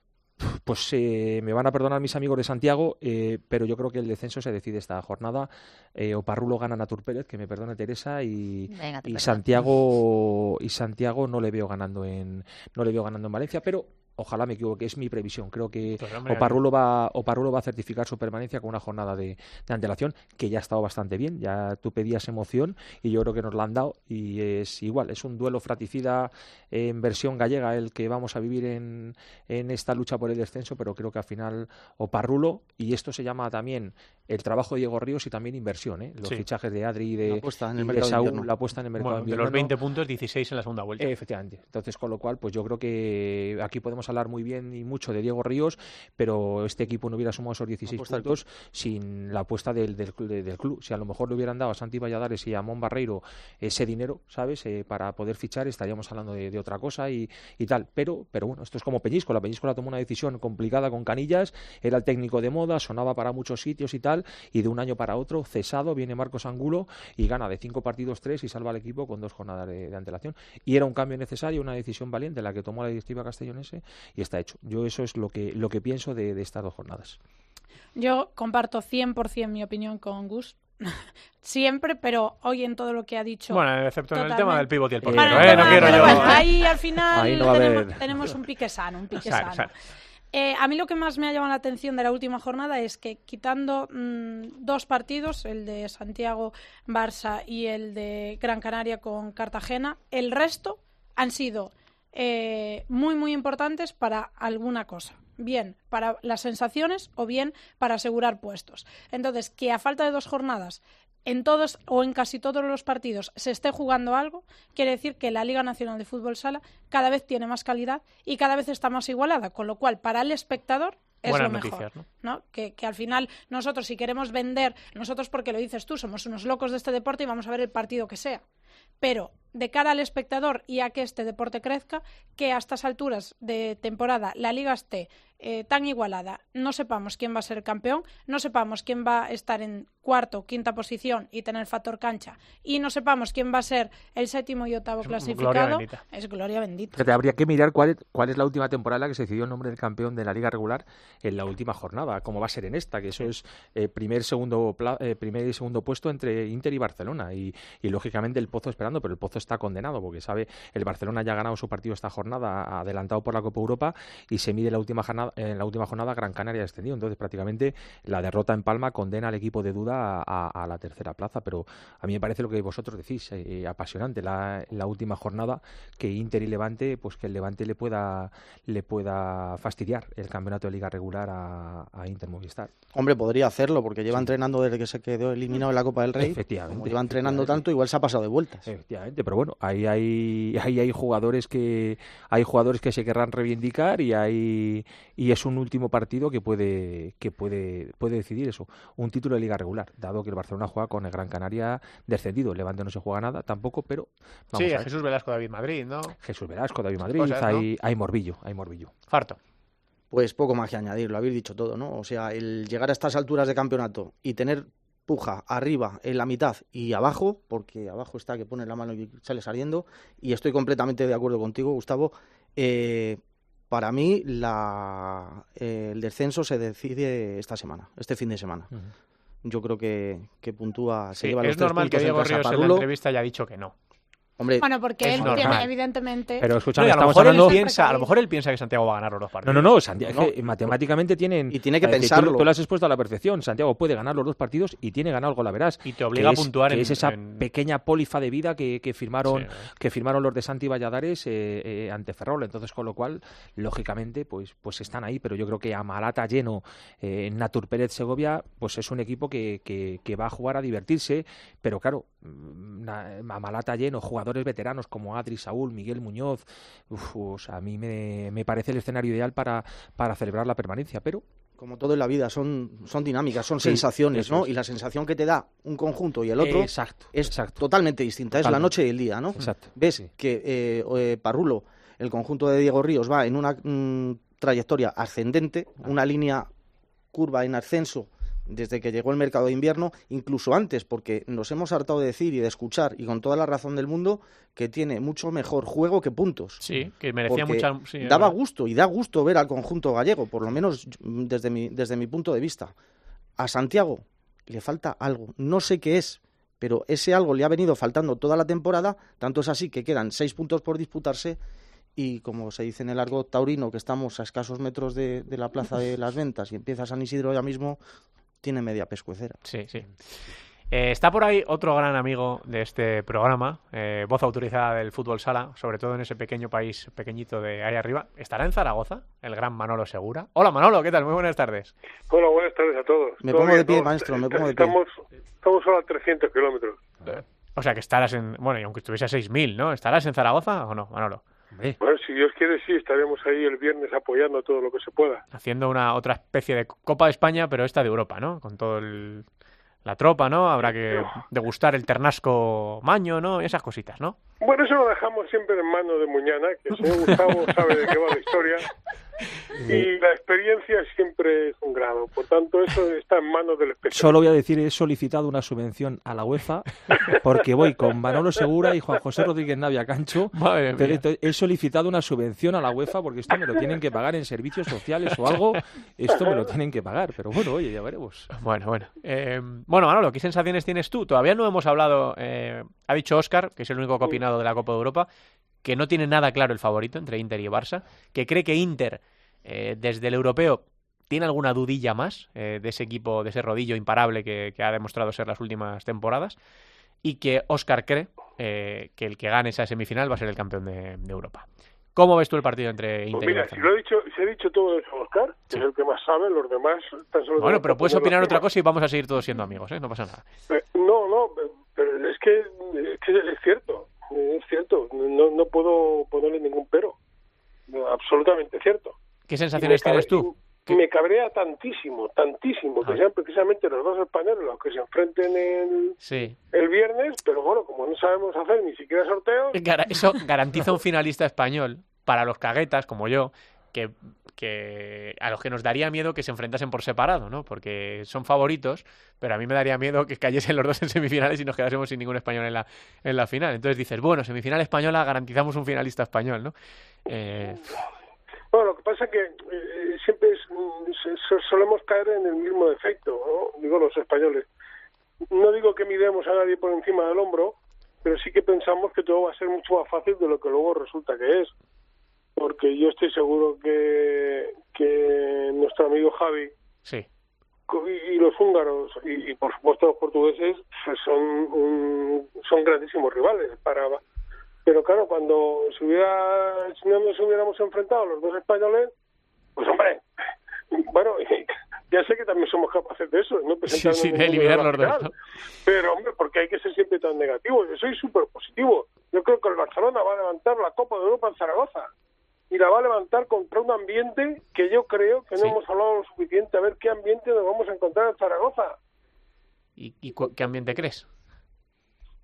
pues eh, me van a perdonar mis amigos de Santiago, eh, pero yo creo que el descenso se decide esta jornada. eh, Oparrulo gana a Natur Pérez, que me perdone Teresa, y, Venga, y Santiago y Santiago no le veo ganando en no le veo ganando en Valencia, pero ojalá me equivoque, es mi previsión. Creo que pues, hombre, Oparrulo va, Oparrulo va a certificar su permanencia con una jornada de, de antelación, que ya ha estado bastante bien. Ya tú pedías emoción y yo creo que nos la han dado, y es igual, es un duelo fratricida en versión gallega el que vamos a vivir en, en esta lucha por el descenso, pero creo que al final Oparrulo, y esto se llama también el trabajo de Diego Ríos y también inversión, ¿eh? Los sí. fichajes de Adri y de, la apuesta en el y mercado de Saúl, invierno. la apuesta en el mercado bueno, invierno. De los veinte puntos, dieciséis en la segunda vuelta. Eh, efectivamente. Entonces, con lo cual, pues yo creo que aquí podemos hablar muy bien y mucho de Diego Ríos, pero este equipo no hubiera sumado esos dieciséis puntos sin la apuesta del, del, del club. Si a lo mejor le hubieran dado a Santi Valladares y a Mon Barreiro ese dinero, ¿sabes? Eh, para poder fichar, estaríamos hablando de, de otra cosa y, y tal. Pero, pero bueno, esto es como Peñíscola. Peñíscola tomó una decisión complicada con Canillas, era el técnico de moda, sonaba para muchos sitios y tal, y de un año para otro, cesado, viene Marcos Angulo y gana de cinco partidos tres y salva al equipo con dos jornadas de, de antelación. Y era un cambio necesario, una decisión valiente la que tomó la directiva castellonense, y está hecho. Yo eso es lo que, lo que pienso de, de estas dos jornadas. Yo comparto cien por ciento mi opinión con Gus. Siempre, pero hoy en todo lo que ha dicho. Bueno, excepto totalmente. En el tema del pivot y el portero. portero, Bueno, ¿eh? No quiero yo. Bueno, ahí al final ahí no tenemos, tenemos un pique sano, un pique sano. sano. Eh, a mí lo que más me ha llamado la atención de la última jornada es que, quitando mmm, dos partidos, el de Santiago-Barça y el de Gran Canaria con Cartagena, el resto han sido eh, muy, muy importantes para alguna cosa. Bien para las sensaciones o bien para asegurar puestos. Entonces, que a falta de dos jornadas en todos o en casi todos los partidos se esté jugando algo, quiere decir que la Liga Nacional de Fútbol Sala cada vez tiene más calidad y cada vez está más igualada, con lo cual para el espectador es Buenas lo mejor, noticias, ¿no? ¿no? Que, que al final nosotros, si queremos vender, nosotros porque lo dices tú, somos unos locos de este deporte y vamos a ver el partido que sea, pero de cara al espectador y a que este deporte crezca, que a estas alturas de temporada la Liga esté eh, tan igualada, no sepamos quién va a ser el campeón, no sepamos quién va a estar en cuarto o quinta posición y tener factor cancha, y no sepamos quién va a ser el séptimo y octavo es clasificado, gloria es gloria bendita. Fíjate, habría que mirar cuál es, cuál es la última temporada en la que se decidió el nombre del campeón de la Liga regular en la última jornada, cómo va a ser en esta, que eso es eh, primer, segundo, eh, primer y segundo puesto entre Inter y Barcelona, y, y lógicamente el Pozo esperando, pero el Pozo está condenado porque sabe, el Barcelona ya ha ganado su partido esta jornada, adelantado por la Copa Europa, y se mide la última jornada, en la última jornada Gran Canaria descendido. Entonces prácticamente la derrota en Palma condena al equipo de Duda a, a, a la tercera plaza, pero a mí me parece lo que vosotros decís, eh, apasionante la, la última jornada, que Inter y Levante, pues que el Levante le pueda le pueda fastidiar el campeonato de Liga regular a, a Inter Movistar. Hombre, podría hacerlo porque lleva sí. entrenando desde que se quedó eliminado en la Copa del Rey. Efectivamente. Como lleva entrenando tanto, igual se ha pasado de vueltas. Efectivamente, pero bueno, ahí hay ahí hay jugadores que hay jugadores que se querrán reivindicar, y hay y es un último partido que puede que puede puede decidir eso, un título de Liga regular, dado que el Barcelona juega con el Gran Canaria descendido. El Levante no se juega nada tampoco, pero vamos sí, a ver. Jesús Velasco, David Madrid, ¿no? Jesús Velasco, David Madrid, Cosas, hay ¿no? hay morbillo, hay morbillo. Farto. Pues poco más que añadir, lo habéis dicho todo, ¿no? O sea, el llegar a estas alturas de campeonato y tener puja arriba, en la mitad y abajo, porque abajo está que pone la mano y sale saliendo, y estoy completamente de acuerdo contigo, Gustavo. Eh, para mí la, eh, el descenso se decide esta semana, este fin de semana. Uh-huh. Yo creo que, que puntúa, se sí, lleva los es normal que Diego Ríos en la entrevista haya dicho que no. Hombre, bueno, porque él normal. tiene, evidentemente... Pero escúchame, no, a, lo estamos mejor hablando... él piensa, a lo mejor él piensa que Santiago va a ganar los dos partidos. No, no, no, Santiago, no. Es que matemáticamente tienen... Y tiene que eh, pensarlo. Tú, tú lo has expuesto a la perfección. Santiago puede ganar los dos partidos y tiene ganado el Golaverás. Y te obliga es, a puntuar que en... es esa en... pequeña pólifa de vida que, que, firmaron, sí, ¿no? que firmaron los de Santi Valladares eh, eh, ante Ferrol. Entonces, con lo cual, lógicamente, pues, pues están ahí. Pero yo creo que a Malata lleno, eh, Natur Pérez Segovia, pues es un equipo que, que, que va a jugar a divertirse. Pero claro, a Malata lleno, jugadores veteranos como Adri, Saúl, Miguel Muñoz, uf, o sea, a mí me, me parece el escenario ideal para, para celebrar la permanencia, pero... Como todo en la vida, son, son dinámicas, son sí, sensaciones, ¿no? Es. Y la sensación que te da un conjunto y el otro exacto, es exacto. totalmente distinta, Totalmente. es la noche y el día, ¿no? Exacto. Ves sí. que eh, eh, Parrulo, el conjunto de Diego Ríos, va en una mm, trayectoria ascendente, ah. una línea curva en ascenso, desde que llegó el mercado de invierno, incluso antes, porque nos hemos hartado de decir y de escuchar, y con toda la razón del mundo, que tiene mucho mejor juego que puntos. Sí, que merecía mucha... Sí, daba gusto, y da gusto ver al conjunto gallego, por lo menos desde mi, desde mi punto de vista. A Santiago le falta algo, no sé qué es, pero ese algo le ha venido faltando toda la temporada, tanto es así que quedan seis puntos por disputarse, y como se dice en el argot taurino, que estamos a escasos metros de, de la Plaza de las Ventas, y empieza San Isidro ya mismo... tiene media pescuecera. Sí, sí. Eh, está por ahí otro gran amigo de este programa, eh, voz autorizada del fútbol sala, sobre todo en ese pequeño país pequeñito de ahí arriba. ¿Estará en Zaragoza el gran Manolo Segura? Hola Manolo, ¿qué tal? Muy buenas tardes. Hola, buenas tardes a todos. Me pongo de pie, maestro, me pongo de pie. Estamos, estamos solo a trescientos kilómetros. O sea que estarás en... Bueno, y aunque estuviese a seis mil, ¿no? ¿Estarás en Zaragoza o no, Manolo? Sí. Bueno, si Dios quiere, sí, estaremos ahí el viernes apoyando todo lo que se pueda. Haciendo una otra especie de Copa de España, pero esta de Europa, ¿no? Con todo el... la tropa, ¿no? Habrá que degustar el ternasco maño, ¿no? Esas cositas, ¿no? Bueno, eso lo dejamos siempre en manos de Muñana, que el señor Gustavo sabe de qué va la historia. Y la experiencia siempre es un grado. Por tanto, eso está en manos del especialista. Solo voy a decir, he solicitado una subvención a la UEFA porque voy con Manolo Segura y Juan José Rodríguez Navia Cancho. Madre mía. He solicitado una subvención a la UEFA porque esto me lo tienen que pagar en servicios sociales o algo. Esto me lo tienen que pagar. Pero bueno, oye, ya veremos. Bueno, bueno. Eh, bueno, Manolo, ¿qué sensaciones tienes tú? Todavía no hemos hablado... Eh, ha dicho Óscar, que es el único que ha opinado de la Copa de Europa, que no tiene nada claro el favorito entre Inter y Barça, que cree que Inter... Eh, desde el europeo, ¿tiene alguna dudilla más eh, de ese equipo, de ese rodillo imparable que, que ha demostrado ser las últimas temporadas? Y que Óscar cree eh, que el que gane esa semifinal va a ser el campeón de, de Europa. ¿Cómo ves tú el partido entre Inter pues mira, y Barcelona? Si lo he dicho, si he dicho todo eso, Óscar, que sí. Es el que más sabe, los demás tan solo... Bueno, pero puedes opinar otra cosa y vamos a seguir todos siendo amigos, ¿eh? No pasa nada. Eh, no, no, pero es que, es que es cierto, es cierto, no, no puedo ponerle ningún pero, absolutamente cierto. ¿Qué sensaciones tienes tú? Me, me cabrea tantísimo, tantísimo, ah. que sean precisamente los dos españoles los que se enfrenten el, sí. el viernes, pero bueno, como no sabemos hacer ni siquiera sorteos... Eso garantiza un finalista español para los caguetas, como yo, que, que a los que nos daría miedo que se enfrentasen por separado, ¿no? Porque son favoritos, pero a mí me daría miedo que cayesen los dos en semifinales y nos quedásemos sin ningún español en la, en la final. Entonces dices, bueno, semifinal española, garantizamos un finalista español, ¿no? Eh... Bueno, lo que pasa es que eh, siempre es, so, solemos caer en el mismo defecto, ¿no? Digo, los españoles. No digo que miremos a nadie por encima del hombro, pero sí que pensamos que todo va a ser mucho más fácil de lo que luego resulta que es. Porque yo estoy seguro que, que nuestro amigo Javi sí. y, y los húngaros y, y por supuesto los portugueses son, un, son grandísimos rivales para... Pero claro, cuando se hubiera, si no nos hubiéramos enfrentado los dos españoles, pues hombre, bueno, ya sé que también somos capaces de eso, ¿no? Sí, sí, de eliminar los dos, ¿no? Pero hombre, porque hay que ser siempre tan negativo. Yo soy súper positivo. Yo creo que el Barcelona va a levantar la Copa de Europa en Zaragoza y la va a levantar contra un ambiente que yo creo que no sí. hemos hablado lo suficiente a ver qué ambiente nos vamos a encontrar en Zaragoza. ¿Y, y qué ambiente crees?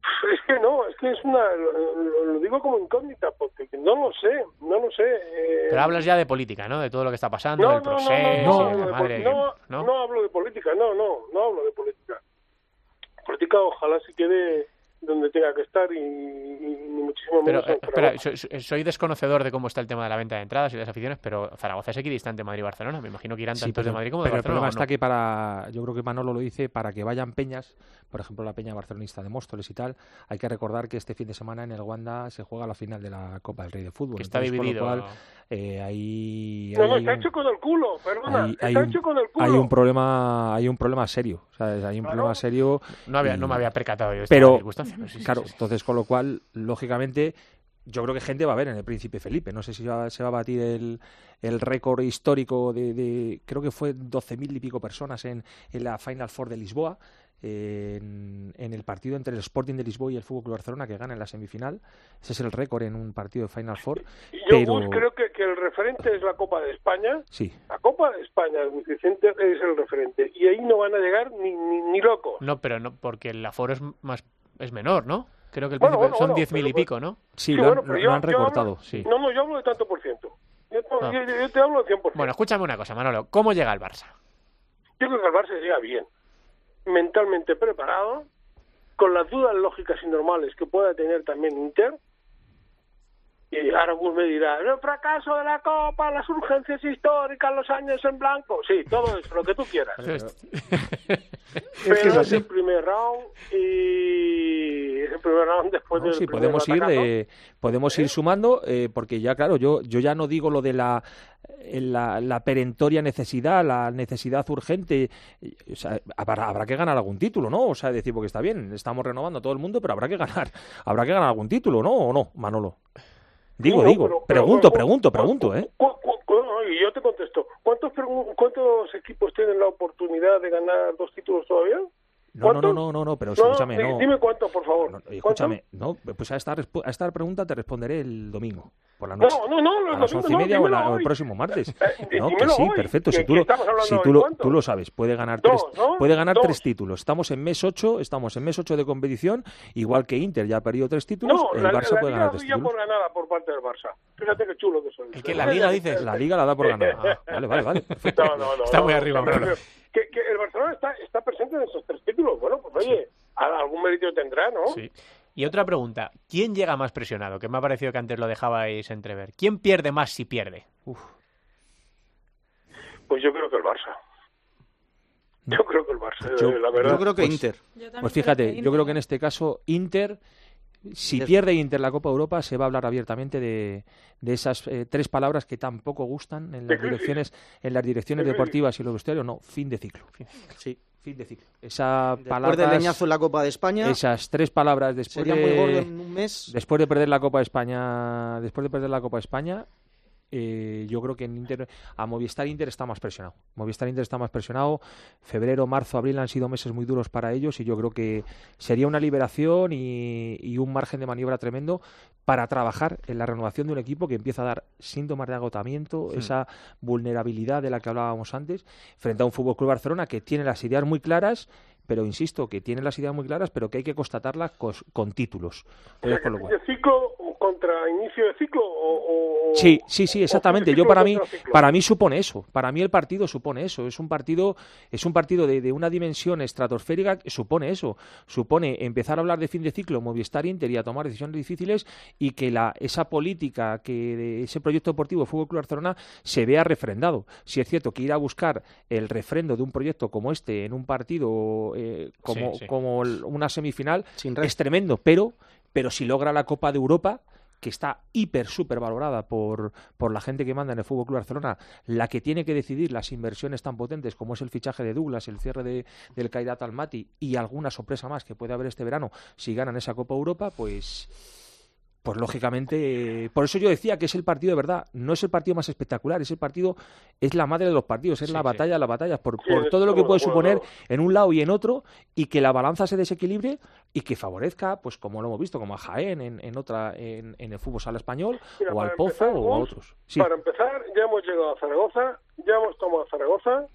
Es que no, es que es una, lo, lo digo como incógnita, porque no lo sé, no lo sé. Eh... Pero hablas ya de política, ¿no? De todo lo que está pasando, no, del no, proceso, no, no, no, la madre, no, ¿no? no hablo de política, no, no, no hablo de política. Política ojalá se quede donde tenga que estar y, y ni muchísimo menos. Pero, eh, espera, soy, soy desconocedor de cómo está el tema de la venta de entradas y de las aficiones, pero Zaragoza es equidistante Madrid-Barcelona. Me imagino que irán Sí, tantos pero, de Madrid como de pero Barcelona. el problema ¿o está no? que para, yo creo que Manolo lo dice, para que vayan peñas, por ejemplo la peña barcelonista de Móstoles y tal, hay que recordar que este fin de semana en el Wanda se juega la final de la Copa del Rey de Fútbol. Que está Entonces, dividido. Con lo cual, eh, ahí, No, no, hay está un- hecho con el culo, perdona, hay- está hay un- hecho con el culo. hay un problema, hay un problema serio, ¿sabes? Hay un Claro. problema serio. No, había, y- no me había percatado yo de esta Pero, circunstancia. Pero sí, sí, claro, sí, sí. entonces con lo cual, lógicamente, yo creo que gente va a ver en el Príncipe Felipe. No sé si va- se va a batir el, el récord histórico de, de- creo que fue doce mil y pico personas en, en la Final Four de Lisboa, eh, en, en el partido entre el Sporting de Lisboa y el F C Barcelona, que gana en la semifinal. Ese es el récord en un partido de Final Four. Yo pero Gus, creo que, que el referente es la Copa de España. sí, La Copa de España, el Gus Vicente es el referente. Y ahí no van a llegar ni, ni, ni locos. No, pero no, porque el aforo es más es menor, ¿no? Creo que el Bueno, Príncipe bueno, son bueno, diez mil y pero- pico, ¿no? sí, Sí, lo, bueno, han, pero lo yo- han yo recortado. hablo- Sí. No, no, yo hablo de tanto por ciento. Yo, te- Ah. yo- yo te hablo de cien por ciento. Bueno, escúchame una cosa, Manolo. ¿Cómo llega el Barça? Yo creo que el Barça llega bien, mentalmente preparado, con las dudas lógicas y normales que pueda tener también Inter. Y ahora Gus me dirá, el fracaso de la Copa, las urgencias históricas, los años en blanco. Sí, todo eso, lo que tú quieras. Pero que es es, así. el primer round y es el primer round después No, del sí, primer podemos ir atacazo. de, podemos ir sumando, eh, porque ya claro, yo yo ya no digo lo de la eh, la, la perentoria necesidad, la necesidad urgente. eh, O sea, habrá, habrá que ganar algún título, ¿no? O sea, decir, porque está bien, estamos renovando a todo el mundo, pero habrá que ganar, habrá que ganar algún título, ¿no? ¿O no, Manolo? Digo, No, digo, pero- pero- pregunto, cu- pregunto, cu- pregunto, ¿eh? cu- cu- cu- no, y yo te contesto, ¿cuántos, pregu- ¿cuántos equipos tienen la oportunidad de ganar dos títulos todavía? No, no, no, ¿Cuántos? no, no, no, pero No, escúchame, di- no. Dime cuántos, por favor. No, oye, ¿Cuántos? escúchame, no, pues a esta, respu- a esta pregunta te responderé el domingo, por la noche. No, no, no, a no, las no, once y no, media o, dímelo la- o el hoy. próximo martes. Eh, No, que dímelo sí, hoy, perfecto. que- Si tú que lo, estamos hablando si de tú lo, cuántos. tú lo sabes, puede ganar Dos, tres, ¿no? puede ganar Dos. tres títulos. Estamos en mes ocho, estamos en mes ocho de competición, igual que Inter ya ha perdido tres títulos, No, el la, Barça la puede Liga ganar tres ya por títulos. ganada por parte del Barça. Fíjate qué chulo que soy. ¿El qué, la Liga, dices? La Liga la da por ganada. Ah, vale, vale, vale. Perfecto. No, no, no, Está no, muy no, arriba, no, Manolo. no. Que, que el Barcelona está, está presente en esos tres títulos. Bueno, pues oye, algún mérito tendrá, ¿no? Sí. Y otra pregunta. ¿Quién llega más presionado? Que me ha parecido que antes lo dejabais entrever. ¿Quién pierde más si pierde? Uf. Pues yo creo que el Barça. Yo creo que el Barça, Yo- eh, la verdad. Yo creo que Pues- Inter. Pues fíjate, yo creo que en este caso Inter, si Des- pierde Inter la Copa Europa, se va a hablar abiertamente de, de esas eh, tres palabras que tampoco gustan en De las crisis. direcciones, en las direcciones De crisis. deportivas y los vestuarios. No, fin de ciclo. Sí. Fin de ciclo. Esa Después palabras, del leñazo en la Copa de España, esas tres palabras después sería de, muy gordo en un mes. después de perder la Copa de España, después de perder la Copa de España, eh, yo creo que en Inter, a Movistar Inter está más presionado. Movistar Inter está más presionado. Febrero, marzo, abril han sido meses muy duros para ellos y yo creo que sería una liberación y, y un margen de maniobra tremendo para trabajar en la renovación de un equipo que empieza a dar síntomas de agotamiento, Sí. esa vulnerabilidad de la que hablábamos antes, frente a un Fútbol Club Barcelona que tiene las ideas muy claras, pero insisto, que tiene las ideas muy claras, pero que hay que constatarlas cos- con títulos. O sea, Entonces, con lo que cual- ¿de ciclo contra inicio de ciclo o...? o- Sí, sí, sí, o exactamente. ciclo Yo para mí, contra ciclo? para mí supone eso. Para mí el partido supone eso. Es un partido, es un partido de, de una dimensión estratosférica. Que supone eso. Supone empezar a hablar de fin de ciclo, Movistar Inter y a tomar decisiones difíciles y que la esa política, que de ese proyecto deportivo Fútbol Club Barcelona se vea refrendado. Si es cierto que ir a buscar el refrendo de un proyecto como este en un partido eh, como, Sí, sí. como el- una semifinal Sin red. es tremendo, pero pero si logra la Copa de Europa, que está hiper súper valorada por, por la gente que manda en el Fútbol Club Barcelona, la que tiene que decidir las inversiones tan potentes como es el fichaje de Douglas, el cierre de, del Kairat Almaty y alguna sorpresa más que puede haber este verano si ganan esa Copa Europa, pues pues lógicamente, eh, por eso yo decía que es el partido de verdad, no es el partido más espectacular, es el partido, es la madre de los partidos, es Sí, la sí. batalla de las batallas, por, Sí, por todo lo que estamos puede de acuerdo. suponer en un lado y en otro, y que la balanza se desequilibre y que favorezca, pues como lo hemos visto, como a Jaén en, en otra, en, en el fútbol sala español, Mira, o al para Pozo, empezar, o a Gus, otros. Sí, Para empezar, ya hemos llegado a Zaragoza, ya hemos tomado Zaragoza,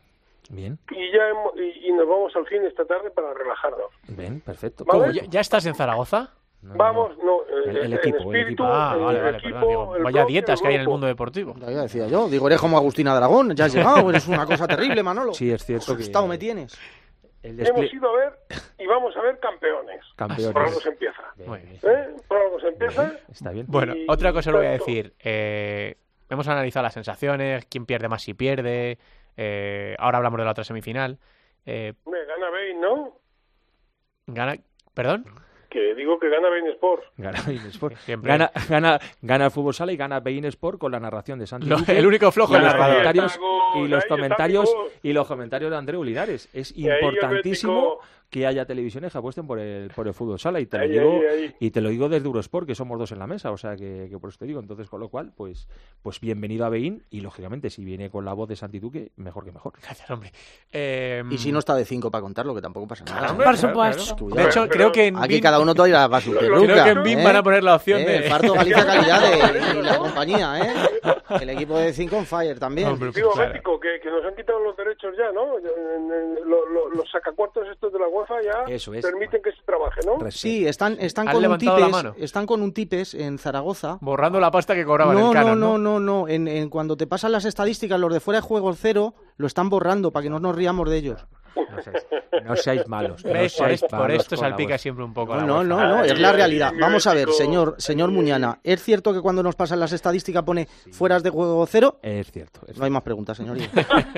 Bien. Y ya hemos- y, y nos vamos al cine esta tarde para relajarnos. Bien, perfecto. ¿Vale? ¿Cómo? ¿Ya, ya estás en Zaragoza? No, Vamos, no, eh, El- el en equipo, el espíritu, equipo. Ah, el vale, vale, equipo, perdón. Digo, el vaya bloque, dietas que hay en el grupo. mundo deportivo. Ya, ya decía yo, digo, eres como Agustina Dragón, ya has llegado, eres una cosa terrible, Manolo. Sí, es cierto ¿Qué que estado me tienes? el Hemos desplie- ido a ver y vamos a ver campeones. Campeones. Por algo se empieza. Bien, Muy bien. ¿Eh? Por algo se empieza. Está bien. Bueno, Y otra cosa lo voy a tanto. decir. Eh, hemos analizado las sensaciones, quién pierde más si pierde. eh, ahora hablamos de la otra semifinal. Eh, Hombre, gana Bain, ¿no? gana... ¿Perdón? Que digo que gana Bain Sports. Gana Bein Sport. Siempre. Gana, gana, gana el fútbol sala y gana Bein Sport con la narración de Santi Lo- Duque el único flojo y es los el narrador. comentarios Ahí está, y los ahí está, comentarios amigos. y los comentarios de Andreu Linares. Es Y ahí el importantísimo Bético- que haya televisiones que apuesten por el por el fútbol sala y te lo Ahí, digo ahí, ahí. y te lo digo desde Eurosport, que somos dos en la mesa, o sea que, que por eso te digo. Entonces, con lo cual, pues pues bienvenido a Bein y lógicamente si viene con la voz de Santi Duque, mejor que mejor. Gracias, hombre. Eh, Y si no está de cinco para contarlo, que tampoco pasa nada. hombre, ¿eh? Por supuesto. Cuidado. De hecho, Pero- creo que en Aquí Bein- cada uno tira para su creo peluca, que en Bein ¿eh? van a poner la opción Eh, de... el Farto Galicia Calidad de- y la compañía, ¿eh? El equipo de cinco on fire también. Hombre, Digo, claro. Bético, que, que nos han quitado los derechos ya, ¿no? En- en- lo- lo- los sacacuartos estos de la UEFA ya Eso es. permiten que se trabaje, ¿no? Respeto. Sí, están, están ¿Han con un levantado la tipes, mano? están con un tipes en Zaragoza. Borrando la pasta que cobraban No, el no, canon, no, no, no. En, en cuando te pasan las estadísticas, los de fuera de juego cero, lo están borrando para que no nos riamos de ellos. No seáis, no seáis malos. No ¿Ves? Por, seáis esto, por malos esto con la salpica UEFA. siempre un poco No, la no, UEFA. no, no, Ay, es la ay, realidad. mi Vamos a ver, Bético. señor, señor Ay, Muñana, ¿es cierto que cuando nos pasan las estadísticas pone fueras de juego cero? Es cierto. es No hay más preguntas, señoría.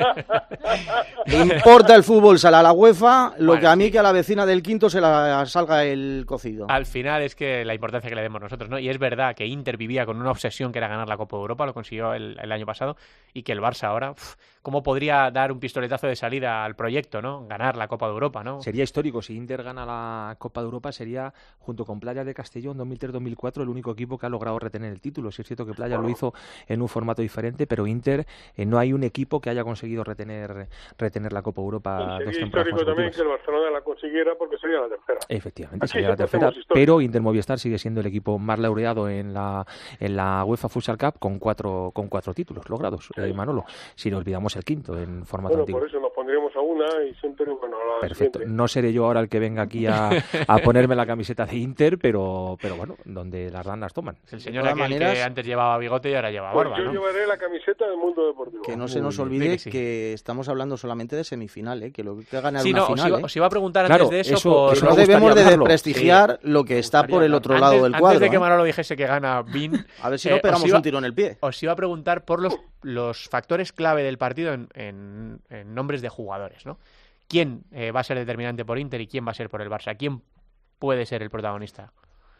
Le importa el fútbol sala a la UEFA, lo Bueno, que a mí sí. que a la vecina del quinto se la salga el cocido. Al final es que la importancia que le demos nosotros, ¿no? Y es verdad que Inter vivía con una obsesión que era ganar la Copa de Europa, lo consiguió el, el año pasado, y que el Barça ahora, uf, ¿cómo podría dar un pistoletazo de salida al proyecto, ¿no? Ganar la Copa de Europa, ¿no? Sería histórico si Inter gana la Copa de Europa, sería junto con Playa de Castellón dos mil tres dos mil cuatro el único equipo que ha logrado retener el título. Si es cierto que Playa lo hizo en un formato diferente, pero Inter eh, no hay un equipo que haya conseguido retener retener la Copa de Europa Y dos sería temporadas histórico también consecutivas. que el Barcelona la consiguiera porque sería la tercera. Efectivamente, Aquí sería la siempre tercera, hacemos historia. pero Inter Movistar sigue siendo el equipo más laureado en la en la UEFA Futsal Cup con cuatro con cuatro títulos logrados, eh, Manolo. Si no olvidamos el quinto en formato Bueno, antiguo. por eso nos pondríamos a una y siempre, bueno, a la Perfecto. siguiente. No seré yo ahora el que venga aquí a, a ponerme la camiseta de Inter, pero, pero bueno, donde las dan las toman. El señor todas aquel maneras- que antes llevaba bigote y ahora lleva Pues barba, yo ¿no? llevaré la camiseta del mundo deportivo. Que no se Uy, nos di olvide que que, sí. estamos hablando solamente de semifinal, ¿eh? Que lo que ha ganado Sí, una no, os final, iba, ¿eh? os iba a preguntar Claro, antes de eso, eso- por... eso no me gustaría debemos de hablarlo. desprestigiar lo que está gustaría por el hablarlo. otro antes, lado del antes cuadro. de que ¿eh? Manolo dijese que gana Bin, A ver si eh, no os pegamos iba- un tiro en el pie. os iba a preguntar por los, los factores clave del partido en, en- en nombres de jugadores, ¿no? ¿Quién eh, va a ser determinante por Inter y quién va a ser por el Barça? ¿Quién puede ser el protagonista?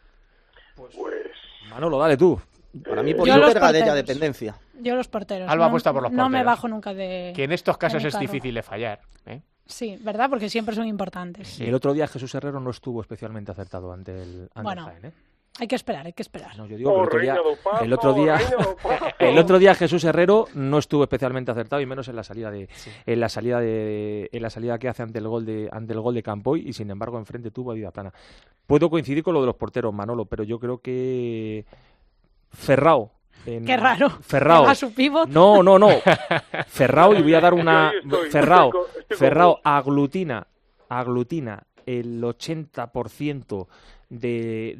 Pues Manolo, dale tú. Para mí por Yo los Inter Gadella porteros. dependencia. Yo los porteros. Alba no, apuesta por los No me porteros. bajo nunca de... Que en estos casos mi es carro. difícil de fallar, ¿eh? Sí, ¿verdad? Porque siempre son importantes. Sí. El otro día Jesús Herrero no estuvo especialmente acertado ante el, ante Bueno. el Jaén, ¿eh? Hay que esperar, hay que esperar. No, yo digo que Oh, el otro día, reina do Papo, el otro día, reina do Papo. el otro día Jesús Herrero no estuvo especialmente acertado y menos en la salida de, en la salida de, en la salida que hace ante el gol de, ante el gol de Campoy y sin embargo enfrente tuvo a vida plana. Puedo coincidir con lo de los porteros, Manolo, pero yo creo que Ferrao. en- Qué raro. Ferrao. Lleva su pívot. No, no, no. Ferrao, y voy a dar una. Ahí estoy, Ferrao, estoy con- estoy con Ferrao vos. aglutina, aglutina el ochenta por ciento de,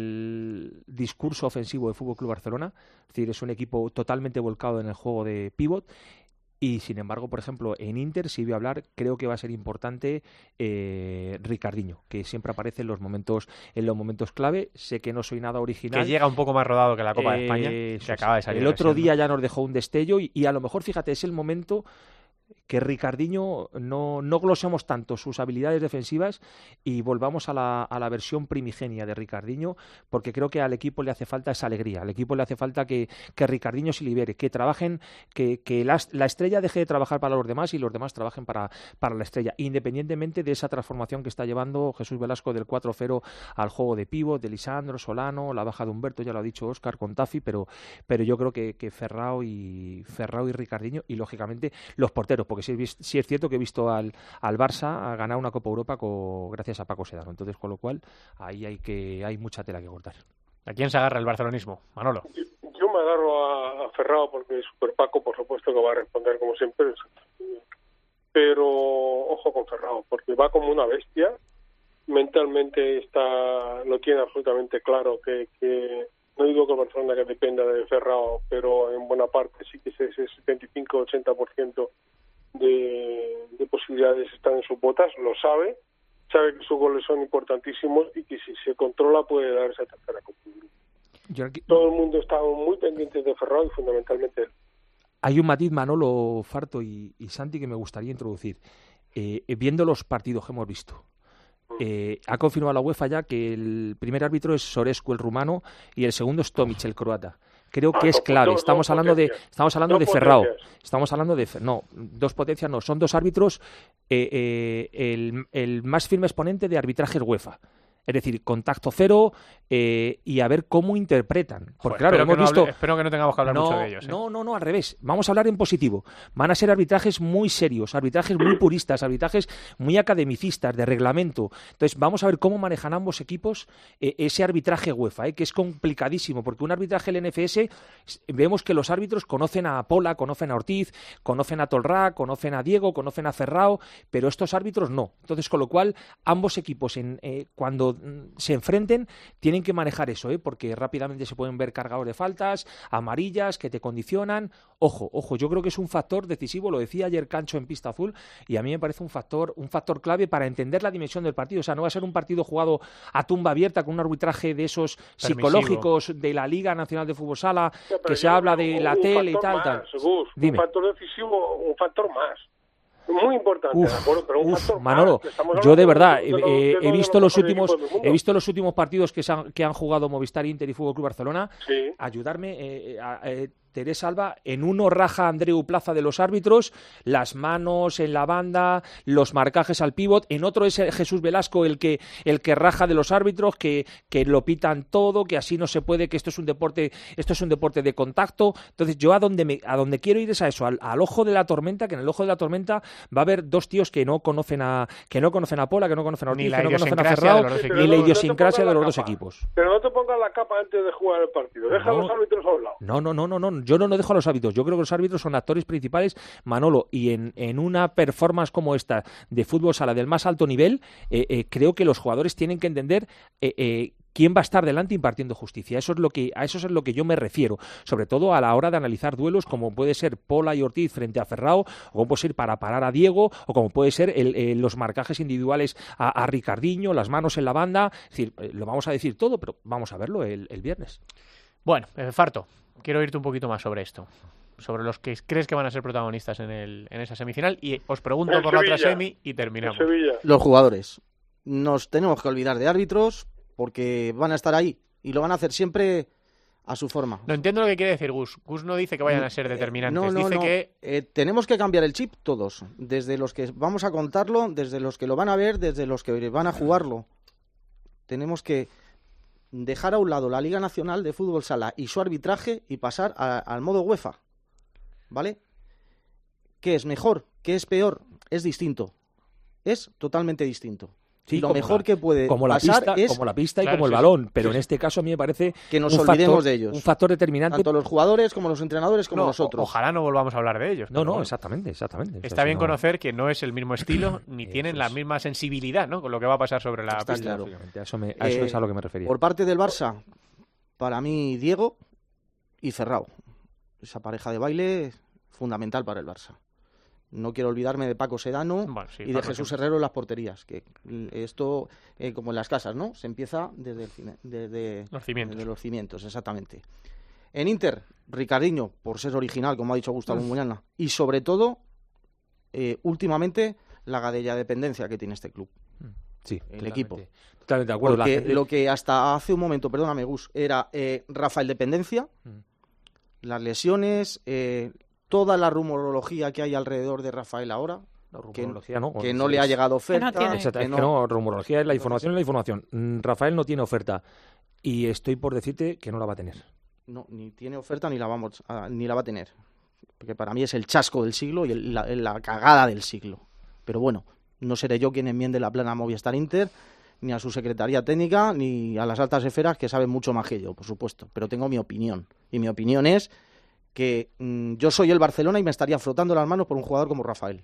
del discurso ofensivo del F C Barcelona. Es decir, es un equipo totalmente volcado en el juego de pívot. Y sin embargo, por ejemplo, en Inter, si voy a hablar, creo que va a ser importante eh, Ricardinho, que siempre aparece en los momentos en los momentos clave. Sé que no soy nada original. Que llega un poco más rodado que la Copa de España, Eh, que eso es. acaba de salir. El otro recién, ¿no? día ya nos dejó un destello y, y a lo mejor, fíjate, es el momento que Ricardinho no, no glosemos tanto sus habilidades defensivas y volvamos a la, a la versión primigenia de Ricardinho, porque creo que al equipo le hace falta esa alegría, al equipo le hace falta que, que Ricardinho se libere, que trabajen, que, que la, la estrella deje de trabajar para los demás y los demás trabajen para, para la estrella, independientemente de esa transformación que está llevando Jesús Velasco del cuatro cero al juego de pívot, de Lisandro, Solano, la baja de Humberto, ya lo ha dicho Óscar con Tafi, pero, pero yo creo que, que Ferrao y Ferrao y Ricardinho y lógicamente los porteros, porque sí, sí es cierto que he visto al, al Barça a ganar una Copa Europa con, gracias a Paco Sedano, entonces con lo cual ahí hay que hay mucha tela que cortar. ¿A quién se agarra el barcelonismo? Manolo. Yo, yo me agarro a, a Ferrao porque Super Paco, por supuesto, que va a responder como siempre. pero ojo con Ferrao, porque va como una bestia, mentalmente está, lo tiene absolutamente claro, que, que no digo que el Barcelona que dependa de Ferrao, pero en buena parte sí que ese setenta y cinco a ochenta por ciento de, de posibilidades están en sus botas, lo sabe, sabe que sus goles son importantísimos y que si se controla puede dar esa tercera Copa. Aquí... Todo el mundo está muy pendiente de Ferrao y fundamentalmente él. Hay un matiz, Manolo, Farto y, y Santi, que me gustaría introducir. Eh, viendo los partidos que hemos visto, eh, ha confirmado la UEFA ya que el primer árbitro es Sorescu, el rumano, y el segundo es Tomic, el croata. Creo que ah, es clave. Dos, estamos, dos hablando de, estamos hablando dos de Ferrao. Estamos hablando de... No, dos potencias no. Son dos árbitros. Eh, eh, el, el más firme exponente de arbitraje es UEFA. Es decir, contacto cero eh, y a ver cómo interpretan. Porque Joder, claro, hemos que no visto... hable, espero que no tengamos que hablar no, mucho de ellos. ¿eh? No, no, no, al revés. Vamos a hablar en positivo. Van a ser arbitrajes muy serios, arbitrajes muy puristas, arbitrajes muy academicistas, de reglamento. Entonces, vamos a ver cómo manejan ambos equipos eh, ese arbitraje UEFA, eh, que es complicadísimo, porque un arbitraje del N F S, vemos que los árbitros conocen a Pola, conocen a Ortiz, conocen a Tolrá, conocen a Diego, conocen a Ferrao, pero estos árbitros no. Entonces, con lo cual, ambos equipos, en, eh, cuando se enfrentan, tienen que manejar eso, ¿eh? Porque rápidamente se pueden ver cargados de faltas, amarillas, que te condicionan. Ojo, ojo, yo creo que es un factor decisivo, lo decía ayer Cancho en Pista Azul, y a mí me parece un factor, un factor clave para entender la dimensión del partido. O sea, no va a ser un partido jugado a tumba abierta con un arbitraje de esos permisivo, psicológicos de la Liga Nacional de Fútbol Sala, sí, que se habla de la tele y tal, más, tal. Gus, un factor decisivo, un factor más. Muy importante, uf, ¿de acuerdo? Pero un uf, Manolo, yo de verdad de, de, de, eh, he visto los últimos he visto los últimos partidos que, se han, que han jugado Movistar, Inter y Fútbol Club Barcelona. Sí. Ayudarme eh, a, eh, Teresa Alba, en uno raja Andreu Plaza de los árbitros, las manos en la banda, los marcajes al pívot, en otro es Jesús Velasco el que el que raja de los árbitros, que, que lo pitan todo, que así no se puede, que esto es un deporte, esto es un deporte de contacto. Entonces yo a donde me, a donde quiero ir es a eso, al, al ojo de la tormenta, que en el ojo de la tormenta va a haber dos tíos que no conocen a que no conocen a Pola, que no conocen a Ortiz, que no conocen a Ferrao, ni la idiosincrasia de los dos equipos. Pero no te pongas la capa antes de jugar el partido, deja no, a los árbitros a un lado. No, no, no, no, no, yo no, no dejo a los árbitros. Yo creo que los árbitros son actores principales, Manolo, y en, en una performance como esta de fútbol sala del más alto nivel, eh, eh, creo que los jugadores tienen que entender eh, eh, quién va a estar delante impartiendo justicia. Eso es lo que, a eso es lo que yo me refiero, sobre todo a la hora de analizar duelos como puede ser Pola y Ortiz frente a Ferrao, o como puede ser para parar a Diego, o como puede ser el, el, los marcajes individuales a, a Ricardinho, las manos en la banda. Es decir, eh, lo vamos a decir todo, pero vamos a verlo el, el viernes. Bueno, eh, Farto, quiero oírte un poquito más sobre esto, sobre los que crees que van a ser protagonistas en, el, en esa semifinal, y os pregunto en por Sevilla, la otra semi y terminamos. Los jugadores. Nos tenemos que olvidar de árbitros porque van a estar ahí y lo van a hacer siempre a su forma. No entiendo lo que quiere decir Gus. Gus no dice que vayan a ser determinantes. No, no, dice no. que Eh, tenemos que cambiar el chip todos, desde los que vamos a contarlo, desde los que lo van a ver, desde los que van a jugarlo. Tenemos que dejar a un lado la Liga Nacional de Fútbol Sala y su arbitraje y pasar a, al modo UEFA, ¿vale? ¿Qué es mejor? ¿Qué es peor? Es distinto. Es totalmente distinto. Sí, lo mejor la, que puede como la pasar pista, es como la pista y claro, como el sí, balón, sí, pero sí, en este caso a mí me parece que nos un olvidemos factor, de ellos. Un factor determinante. Tanto los jugadores como los entrenadores como no, nosotros. O, ojalá no volvamos a hablar de ellos. No, no, bueno, exactamente, exactamente. Está bien no... conocer que no es el mismo estilo ni Eso tienen es. la misma sensibilidad, ¿no? Con lo que va a pasar sobre la Está pista. claro. A eso, me, a eso Eh, es a lo que me refería. Por parte del Barça, para mí Diego y Ferrao. Esa pareja de baile fundamental para el Barça. No quiero olvidarme de Paco Sedano bueno, sí, y de Paco Jesús siempre. Herrero en las porterías. Que esto, eh, como en las casas, ¿no? Se empieza desde, el cine, desde, los cimientos. desde los cimientos, exactamente. En Inter, Ricardinho, por ser original, como ha dicho Gustavo Muñana, y sobre todo, eh, últimamente, la gadella dependencia que tiene este club. Sí, el totalmente, equipo. Totalmente de acuerdo. Porque la gente... lo que hasta hace un momento, perdóname Gus, era eh, Rafael dependencia, mm. las lesiones, eh, toda la rumorología que hay alrededor de Rafael ahora, la rumorología, que, no, no, que no le ha llegado oferta. Que no Exacto, que es no, que no, rumorología es la información, es la información. Rafael no tiene oferta y estoy por decirte que no la va a tener. No, ni tiene oferta ni la vamos a, ni la va a tener. Porque para mí es el chasco del siglo y el, la, la cagada del siglo. Pero bueno, no seré yo quien enmiende la plana a Movistar Inter, ni a su secretaría técnica, ni a las altas esferas que saben mucho más que yo, por supuesto. Pero tengo mi opinión. Y mi opinión es que mmm, yo soy el Barcelona y me estaría frotando las manos por un jugador como Rafael.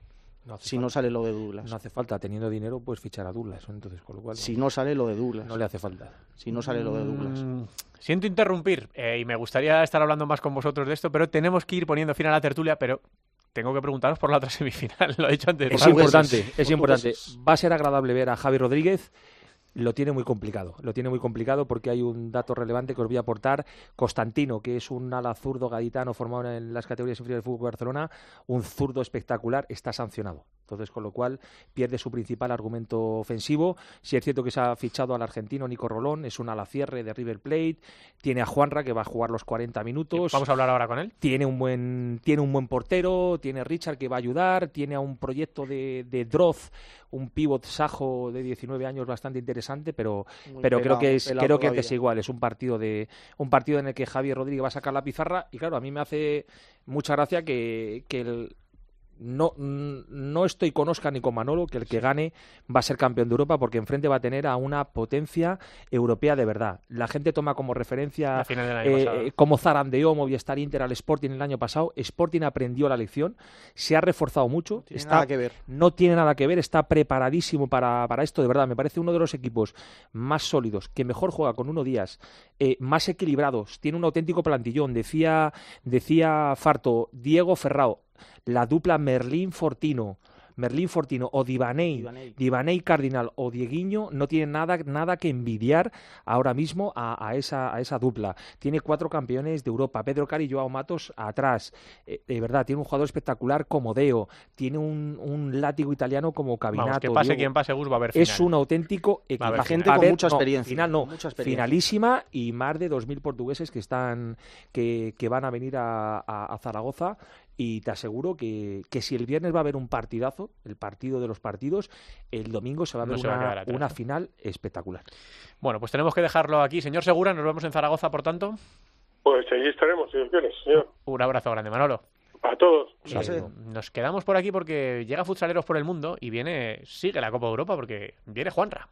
No si falta. no sale lo de Douglas. No hace falta, teniendo dinero, pues fichar a Douglas, entonces, con lo cual... Si no sale lo de Douglas. No le hace falta. Si no sale lo de Douglas. Mm, siento interrumpir eh, y me gustaría estar hablando más con vosotros de esto, pero tenemos que ir poniendo fin a la tertulia, pero tengo que preguntaros por la otra semifinal, lo he dicho antes. Es importante, es importante. Va a ser agradable ver a Javi Rodríguez. Lo tiene muy complicado, lo tiene muy complicado porque hay un dato relevante que os voy a aportar. Constantino, que es un ala zurdo gaditano formado en las categorías inferiores del Fútbol Barcelona, un zurdo espectacular, está sancionado. Entonces, con lo cual, pierde su principal argumento ofensivo. Sí es cierto que se ha fichado al argentino Nico Rolón, es un ala cierre de River Plate. Tiene a Juanra, que va a jugar los cuarenta minutos. Vamos a hablar ahora con él. Tiene un buen, tiene un buen portero, tiene a Richard, que va a ayudar. Tiene a un proyecto de, de Droz, un pívot sajo de diecinueve años bastante interesante, pero, pero pelado, creo que es creo que es todavía. desigual. Es un partido de un partido en el que Javier Rodríguez va a sacar la pizarra y claro, a mí me hace mucha gracia que, que el No, no estoy con Óscar ni con Manolo que el que gane va a ser campeón de Europa porque enfrente va a tener a una potencia europea de verdad. La gente toma como referencia La final del año eh, pasado. como Zarandeó, Movistar Inter al Sporting el año pasado. Sporting aprendió la lección, se ha reforzado mucho. No tiene está, nada que ver. No tiene nada que ver, está preparadísimo para, para esto, de verdad. Me parece uno de los equipos más sólidos, que mejor juega con uno Díaz, eh, más equilibrados, tiene un auténtico plantillón. Decía, decía Farto, Diego Ferrao, la dupla Merlín-Fortino, Merlín-Fortino o Divaney, Divaney. Divaney Cardinal o Dieguiño no tienen nada, nada que envidiar ahora mismo a, a, esa, a esa dupla. Tiene cuatro campeones de Europa, Pedro Cari y Joao Matos atrás. Eh, de verdad, tiene un jugador espectacular como Deo, tiene un, un látigo italiano como Cavinato. Vamos, que pase Diego. quien pase, Gus, va a haber final. Es un auténtico equipo. Va a haber La gente Va a con haber- mucha no, experiencia. final no, con mucha experiencia. finalísima y más de dos mil portugueses que están que, que van a venir a, a, a Zaragoza. Y te aseguro que, que si el viernes va a haber un partidazo, el partido de los partidos, el domingo se va a No ver se va a quedar una, atrás, una ¿no? final espectacular. Bueno, pues tenemos que dejarlo aquí. Señor Segura, nos vemos en Zaragoza, por tanto. Pues allí estaremos, si Dios quiere, señor. Un abrazo grande, Manolo. A todos. Eh, nos quedamos por aquí porque llega Futsaleros por el Mundo y viene, sigue la Copa de Europa porque viene Juanra.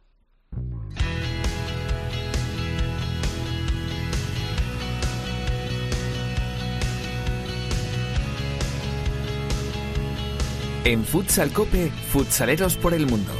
En Futsal Cope, Futsaleros por el Mundo.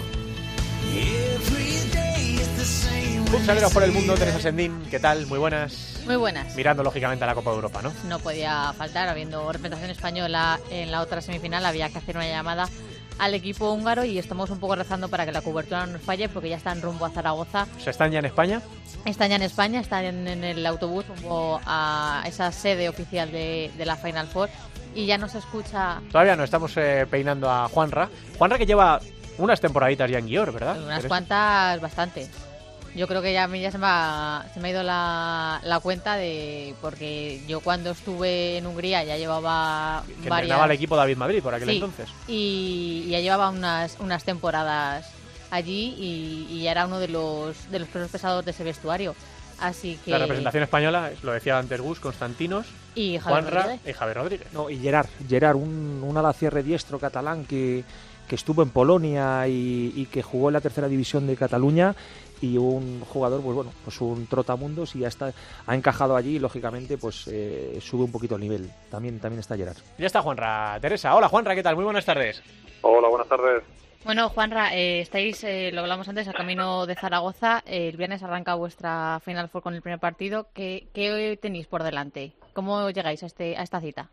Futsaleros por el Mundo, Teresa Sendín, ¿qué tal? Muy buenas. Muy buenas. Mirando lógicamente a la Copa de Europa, ¿no? No podía faltar, habiendo representación española en la otra semifinal, había que hacer una llamada al equipo húngaro y estamos un poco rezando para que la cobertura no nos falle porque ya están rumbo a Zaragoza. ¿Se están ya en España? Están ya en España, están en, en el autobús rumbo a esa sede oficial de, de la Final Four y ya no se escucha Todavía no, estamos eh, peinando a Juanra. Juanra que lleva unas temporaditas ya en Guior, ¿verdad? unas Teresa? cuantas, bastante. Yo creo que ya a mí ya se me ha, se me ha ido la, la cuenta de porque yo cuando estuve en Hungría ya llevaba Que varias entrenaba al equipo David Madrid por aquel Sí, entonces. y, y ya llevaba unas, unas temporadas allí y, y ya era uno de los de los pesos pesados de ese vestuario. Así que La representación española, lo decía antes Gus, Constantinos, y Javier Juanra Rodríguez. y Javier Rodríguez. No, y Gerard, Gerard un, un ala cierre diestro catalán que, que estuvo en Polonia y, y que jugó en la tercera división de Cataluña y un jugador, pues bueno, pues un trotamundos y ya está, ha encajado allí y lógicamente pues eh, sube un poquito el nivel. También, también está Gerard. Ya está Juanra. Teresa, hola Juanra, ¿qué tal? Muy buenas tardes. Hola, buenas tardes. Bueno, Juanra, eh, estáis, eh, lo hablamos antes, a camino de Zaragoza. Eh, el viernes arranca vuestra Final Four con el primer partido. ¿Qué, qué tenéis por delante? ¿Cómo llegáis a, este, a esta cita?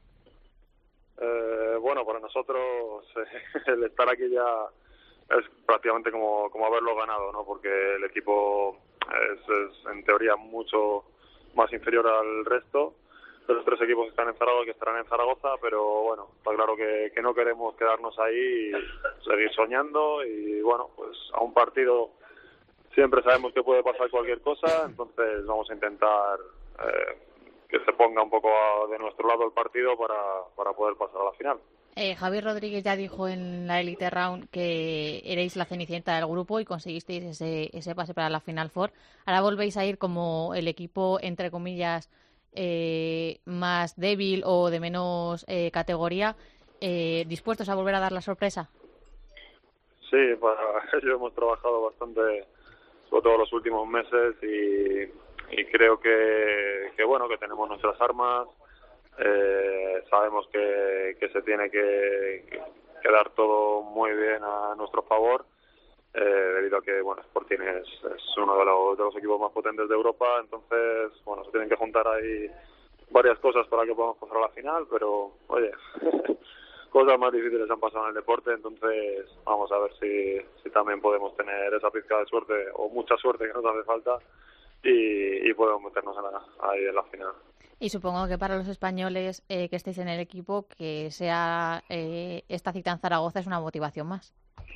Eh, bueno, para nosotros eh, el estar aquí ya es prácticamente como, como haberlo ganado, ¿no? Porque el equipo es, es en teoría mucho más inferior al resto de los tres equipos que están en Zaragoza, que estarán en Zaragoza, pero bueno, está claro que, que no queremos quedarnos ahí y seguir soñando y bueno, pues a un partido siempre sabemos que puede pasar cualquier cosa, entonces vamos a intentar eh, que se ponga un poco a, de nuestro lado el partido para, para poder pasar a la final. Eh, Javier Rodríguez ya dijo en la Elite Round que erais la cenicienta del grupo y conseguisteis ese, ese pase para la Final Four. Ahora volvéis a ir como el equipo, entre comillas, eh, más débil o de menos eh, categoría. Eh, ¿Dispuestos a volver a dar la sorpresa? Sí, para ello hemos trabajado bastante, sobre todo los últimos meses y, y creo que, que bueno, que tenemos nuestras armas. Eh, sabemos que, que se tiene que, que, quedar todo muy bien a nuestro favor, eh, debido a que, bueno, Sporting es, es uno de los, de los equipos más potentes de Europa, entonces, bueno, se tienen que juntar ahí varias cosas para que podamos pasar a la final, pero, oye, cosas más difíciles han pasado en el deporte, entonces vamos a ver si, si también podemos tener esa pizca de suerte, o mucha suerte que nos hace falta, y, y podemos meternos en la, ahí en la final. Y supongo que para los españoles eh, que estéis en el equipo, que sea eh, esta cita en Zaragoza es una motivación más.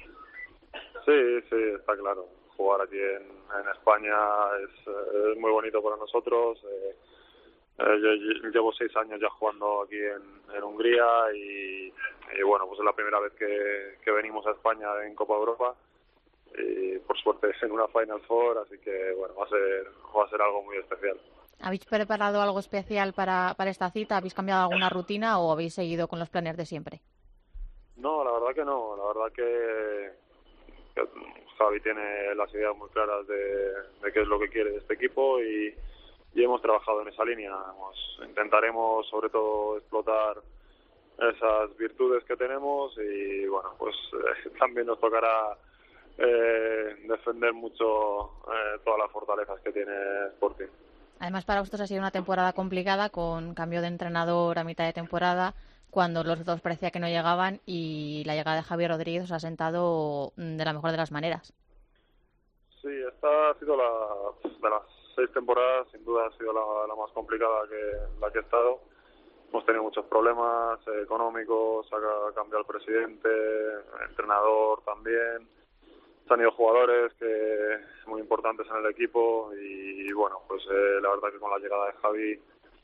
Sí, sí, está claro. Jugar aquí en, en España es, es muy bonito para nosotros. Eh, eh, yo llevo seis años ya jugando aquí en, en Hungría y, y bueno, pues es la primera vez que, que venimos a España en Copa Europa y por suerte es en una Final Four, así que bueno, va a ser, va a ser algo muy especial. ¿Habéis preparado algo especial para, para esta cita? ¿Habéis cambiado alguna rutina o habéis seguido con los planes de siempre? No, la verdad que no. La verdad que, que Javi tiene las ideas muy claras de, de qué es lo que quiere de este equipo y, y hemos trabajado en esa línea. Hemos, intentaremos sobre todo explotar esas virtudes que tenemos y bueno, pues eh, también nos tocará eh, defender mucho eh, todas las fortalezas que tiene Sporting. Además, para vosotros ha sido una temporada complicada, con cambio de entrenador a mitad de temporada, cuando los dos parecía que no llegaban y la llegada de Javier Rodríguez os ha sentado de la mejor de las maneras. Sí, esta ha sido la de las seis temporadas, sin duda ha sido la, la más complicada que la que he estado. Hemos tenido muchos problemas económicos, ha cambiado el presidente, el entrenador también. Se han ido jugadores que muy importantes en el equipo y, bueno, pues eh, la verdad que con la llegada de Javi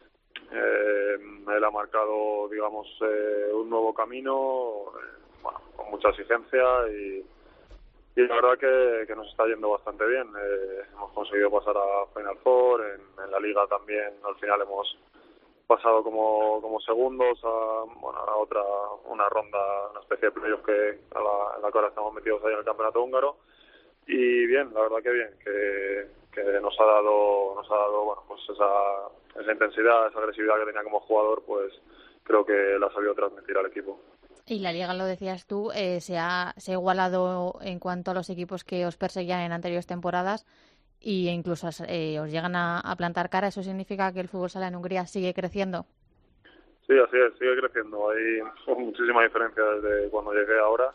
eh, él ha marcado, digamos, eh, un nuevo camino, eh, bueno, con mucha exigencia y, y la verdad que, que nos está yendo bastante bien. Eh, hemos conseguido pasar a Final Four, en, en la Liga también al final hemos pasado como, como segundos a, bueno, a otra, una ronda, una especie de playoff que a la, en la que ahora estamos metidos ahí en el campeonato húngaro y bien, la verdad que bien, que, que nos ha dado, nos ha dado, bueno, pues esa, esa intensidad, esa agresividad que tenía como jugador, pues creo que la ha sabido transmitir al equipo. Y la Liga, lo decías tú, eh, se ha, se ha igualado en cuanto a los equipos que os perseguían en anteriores temporadas. Y incluso eh, os llegan a, a plantar cara. ¿Eso significa que el fútbol sala en Hungría sigue creciendo? Sí, así es, sigue creciendo. Hay muchísima diferencia desde cuando llegué ahora.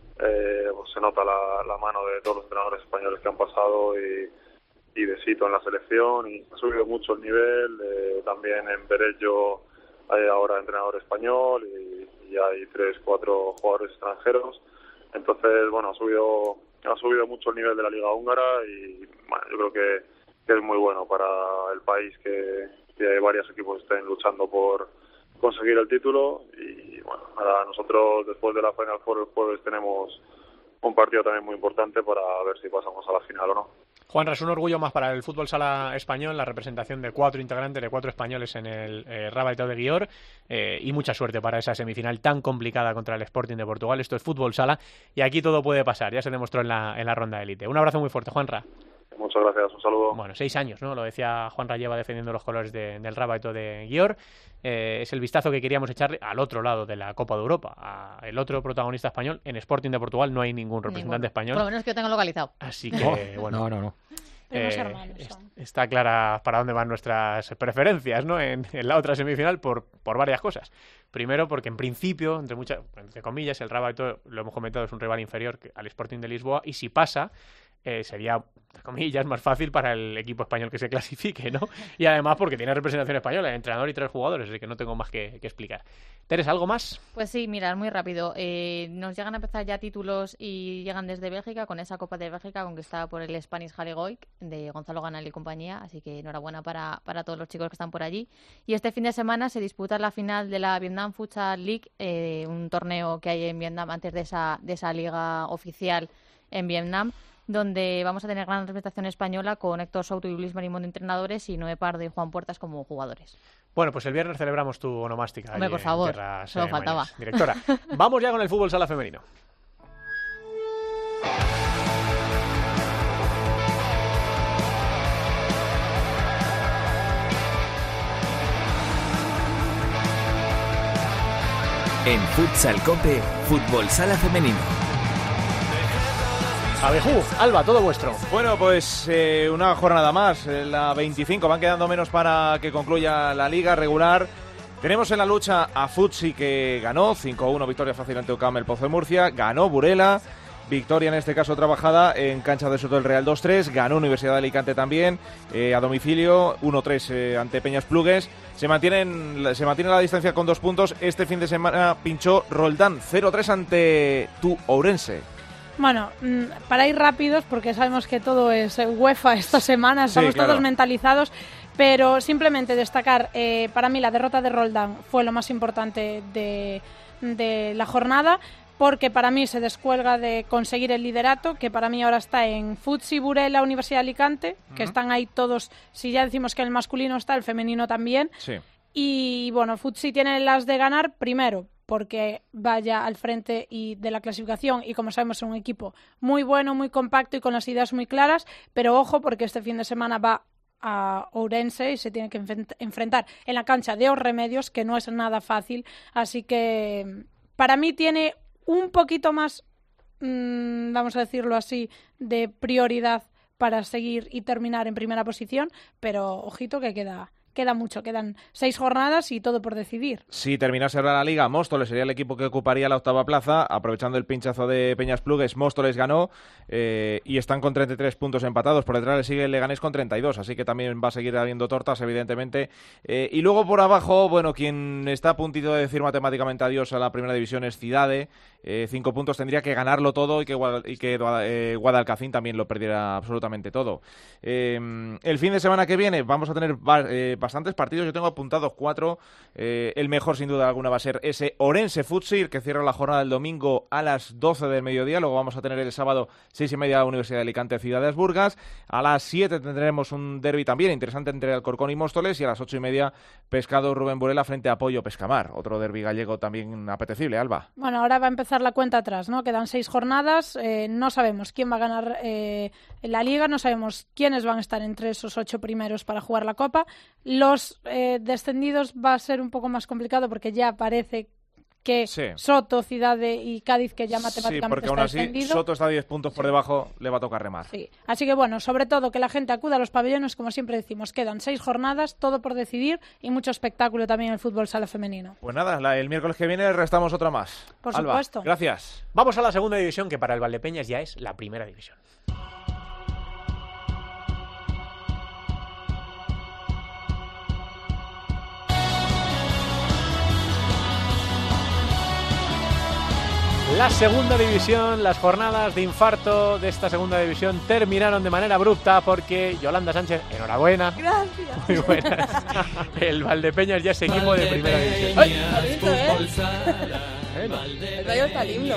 Eh, pues se nota la, la mano de todos los entrenadores españoles que han pasado y, y de Sito en la selección y ha subido mucho el nivel. Eh, también en Berello hay ahora entrenador español y, y hay tres, cuatro jugadores extranjeros. Entonces, bueno, ha subido... ha subido mucho el nivel de la Liga húngara y bueno, yo creo que, que es muy bueno para el país que, que varios equipos estén luchando por conseguir el título y bueno, ahora nosotros después de la Final Four el jueves tenemos un partido también muy importante para ver si pasamos a la final o no. Juanra, es un orgullo más para el fútbol sala español la representación de cuatro integrantes, de cuatro españoles en el eh, Rabat de Győr eh, y mucha suerte para esa semifinal tan complicada contra el Sporting de Portugal. Esto es fútbol sala y aquí todo puede pasar, ya se demostró en la, en la ronda élite. Un abrazo muy fuerte, Juanra. Muchas gracias, un saludo. Bueno, seis años, ¿no? Lo decía Juanra, lleva defendiendo los colores de, del Rabat de Győr. Eh, es el vistazo que queríamos echarle al otro lado de la Copa de Europa, a el otro protagonista español. En Sporting de Portugal no hay ningún representante Ninguno. español. Por lo menos que yo tenga localizado. Así que, bueno. No, no, no. Eh, es, está clara para dónde van nuestras preferencias, ¿no? En, en la otra semifinal por, por varias cosas. Primero, porque en principio, entre muchas, entre comillas, el Rabat, lo hemos comentado, es un rival inferior al Sporting de Lisboa y si pasa, eh, sería, entre comillas, más fácil para el equipo español que se clasifique, ¿no? Y además porque tiene representación española, entrenador y tres jugadores, así que no tengo más que, que explicar. ¿Teres algo más? Pues sí, mirad, muy rápido. Eh, nos llegan a empezar ya títulos y llegan desde Bélgica con esa Copa de Bélgica conquistada por el Spanish Halegoic de Gonzalo Ganal y compañía, así que enhorabuena para, para todos los chicos que están por allí. Y este fin de semana se disputa la final de la Vietnam Futsal League, eh, un torneo que hay en Vietnam antes de esa, de esa liga oficial en Vietnam, donde vamos a tener gran representación española con Héctor Souto y Luis Marimón de entrenadores y Noé Pardo y Juan Puertas como jugadores. Bueno, pues el viernes celebramos tu onomástica. Hombre, por favor, solo faltaba. Directora, vamos ya con el fútbol sala femenino. En Futsal Cope, Fútbol Sala Femenino. Abejú, Alba, todo vuestro. Bueno, pues eh, una jornada más, eh, la veinticinco, van quedando menos para que concluya la liga regular. Tenemos en la lucha a Futsi, que ganó cinco a uno, victoria fácil ante Ocam, el Pozo de Murcia, ganó Burela, victoria en este caso trabajada en cancha de Soto del Real dos tres, ganó Universidad de Alicante también, eh, a domicilio uno tres eh, ante Peñas Plugues. Se mantienen, se mantiene la distancia con dos puntos. Este fin de semana pinchó Roldán cero tres ante tu Ourense. Bueno, para ir rápidos, porque sabemos que todo es UEFA esta semana, estamos sí, claro. todos mentalizados, pero simplemente destacar, eh, para mí la derrota de Roldán fue lo más importante de, de la jornada, porque para mí se descuelga de conseguir el liderato, que para mí ahora está en Futsi, Burela, Universidad de Alicante, uh-huh. que están ahí todos, si ya decimos que el masculino está, el femenino también, sí. y bueno, Futsi tiene las de ganar primero, porque vaya al frente y de la clasificación y como sabemos es un equipo muy bueno, muy compacto y con las ideas muy claras, pero ojo porque este fin de semana va a Ourense y se tiene que enfrent- enfrentar en la cancha de Os Remedios, que no es nada fácil, así que para mí tiene un poquito más, mmm, vamos a decirlo así, de prioridad para seguir y terminar en primera posición, pero ojito que queda... Queda mucho, quedan seis jornadas y todo por decidir. Si terminase ahora la Liga, Móstoles sería el equipo que ocuparía la octava plaza, aprovechando el pinchazo de Peñas Plugues. Móstoles ganó eh, y están con treinta y tres puntos empatados. Por detrás le sigue el Leganés con treinta y dos, así que también va a seguir habiendo tortas, evidentemente. Eh, y luego por abajo, bueno, quien está a puntito de decir matemáticamente adiós a la primera división es Cidade. Eh, cinco puntos, tendría que ganarlo todo y que, Guadal- y que eh, Guadalcacín también lo perdiera absolutamente todo. Eh, el fin de semana que viene vamos a tener eh, bastantes partidos, yo tengo apuntados cuatro. Eh, el mejor sin duda alguna va a ser ese Orense Futsal, que cierra la jornada el domingo a las doce del mediodía. Luego vamos a tener el sábado seis y media Universidad de Alicante, Ciudad de Asburgas. A las siete tendremos un derbi también interesante entre Alcorcón y Móstoles, y a las ocho y media Pescado Rubén Burela frente a Apoyo Pescamar, otro derbi gallego también apetecible. Alba. Bueno, ahora va a empezar la cuenta atrás, ¿no? Quedan seis jornadas, eh, no sabemos quién va a ganar eh, la Liga, no sabemos quiénes van a estar entre esos ocho primeros para jugar la Copa. Los eh, descendidos va a ser un poco más complicado porque ya parece que sí. Soto, Cidade y Cádiz, que ya matemáticamente sí, porque está aún así descendido. Soto está diez puntos por sí. debajo, le va a tocar remar. Sí. Así que bueno, sobre todo que la gente acuda a los pabellones, como siempre decimos, quedan seis jornadas, todo por decidir y mucho espectáculo también en el fútbol sala femenino. Pues nada, la, el miércoles que viene restamos otra más. Por Alba, supuesto. Gracias. Vamos a la segunda división, que para el Valdepeñas ya es la primera división. La segunda división, las jornadas de infarto de esta segunda división terminaron de manera abrupta porque Yolanda Sánchez, enhorabuena. Gracias. Muy buenas. El Valdepeñas ya es equipo de primera división. ¡Ay! Bonito, ¿eh? El rayo está lindo.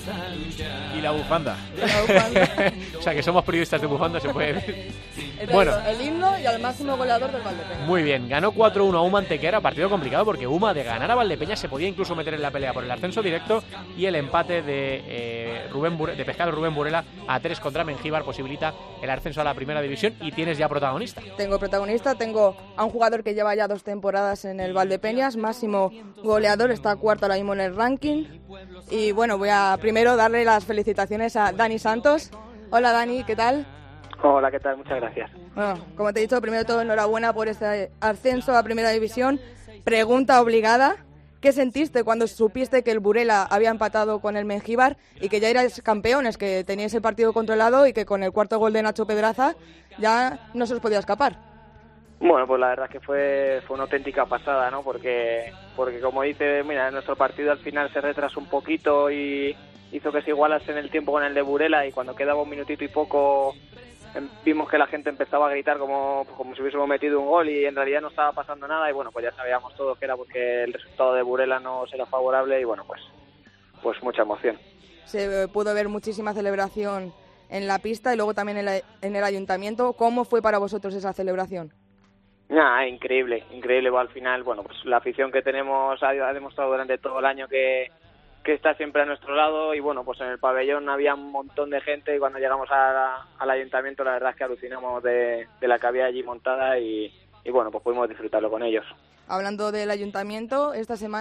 Y la bufanda. La bufanda. O sea, que somos periodistas de bufanda, se puede ver. El, bueno, el himno y al máximo goleador del Valdepeñas. Muy bien, ganó cuatro uno a Uma Antequera, partido complicado porque Uma de ganar a Valdepeñas se podía incluso meter en la pelea por el ascenso directo, y el empate de eh, Rubén Bure, de Pescado Rubén Burela a tres contra Mengíbar posibilita el ascenso a la primera división, y tienes ya protagonista. Tengo protagonista, tengo a un jugador que lleva ya dos temporadas en el Valdepeñas, máximo goleador, está cuarto ahora mismo en el ranking, y bueno, voy a primero darle las felicitaciones a Dani Santos. Hola Dani, ¿qué tal? Hola, ¿qué tal? Muchas gracias. Bueno, como te he dicho, primero de todo, enhorabuena por este ascenso a Primera División. Pregunta obligada, ¿qué sentiste cuando supiste que el Burela había empatado con el Mengíbar y que ya erais campeones, que teníais el partido controlado y que con el cuarto gol de Nacho Pedraza ya no se os podía escapar? Bueno, pues la verdad es que fue, fue una auténtica pasada, ¿no? Porque, porque como dice, mira, nuestro partido al final se retrasó un poquito y hizo que se igualase en el tiempo con el de Burela, y cuando quedaba un minutito y poco vimos que la gente empezaba a gritar como, como si hubiésemos metido un gol, y en realidad no estaba pasando nada, y bueno, pues ya sabíamos todos que era porque el resultado de Burela no será favorable, y bueno, pues, pues mucha emoción. Se pudo ver muchísima celebración en la pista y luego también en, la, en el ayuntamiento. ¿Cómo fue para vosotros esa celebración? Ah, increíble, increíble. Al final, bueno, pues la afición que tenemos ha, ha demostrado durante todo el año que que está siempre a nuestro lado, y bueno, pues en el pabellón había un montón de gente, y cuando llegamos a la, al ayuntamiento la verdad es que alucinamos de, de la que había allí montada, y, y bueno, pues pudimos disfrutarlo con ellos. Hablando del ayuntamiento, esta semana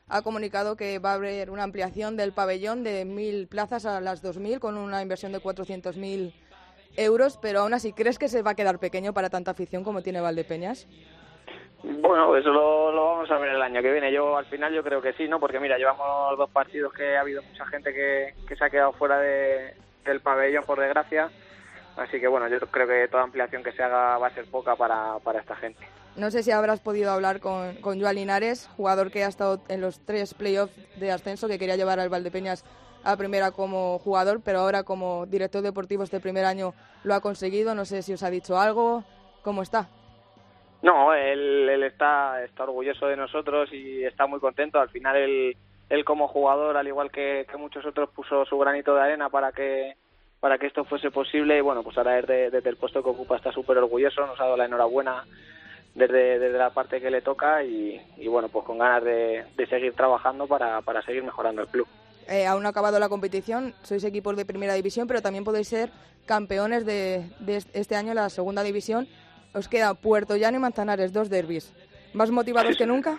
ha comunicado que va a haber una ampliación del pabellón de mil plazas a las dos mil con una inversión de cuatrocientos mil euros, pero aún así, ¿crees que se va a quedar pequeño para tanta afición como tiene Valdepeñas? Bueno, eso lo, lo vamos a ver el año que viene. Yo al final yo creo que sí, ¿no? Porque mira, llevamos dos partidos que ha habido mucha gente que, que se ha quedado fuera de, del pabellón, por desgracia. Así que bueno, yo creo que toda ampliación que se haga va a ser poca para, para esta gente. No sé si habrás podido hablar con, con Joan Linares, jugador que ha estado en los tres playoffs de ascenso, que quería llevar al Valdepeñas a primera como jugador, pero ahora como director deportivo este primer año lo ha conseguido. No sé si os ha dicho algo. ¿Cómo está? No, él, él está, está orgulloso de nosotros y está muy contento. Al final él, él como jugador, al igual que, que muchos otros, puso su granito de arena para que para que esto fuese posible. Y bueno, pues ahora desde, desde el puesto que ocupa está súper orgulloso, nos ha dado la enhorabuena desde, desde la parte que le toca y, y bueno, pues con ganas de, de seguir trabajando para, para seguir mejorando el club. Eh, aún no ha acabado la competición, sois equipos de primera división, pero también podéis ser campeones de, de este año en la segunda división. Os queda Puerto Llano y Manzanares, dos derbis. ¿Más motivados que nunca?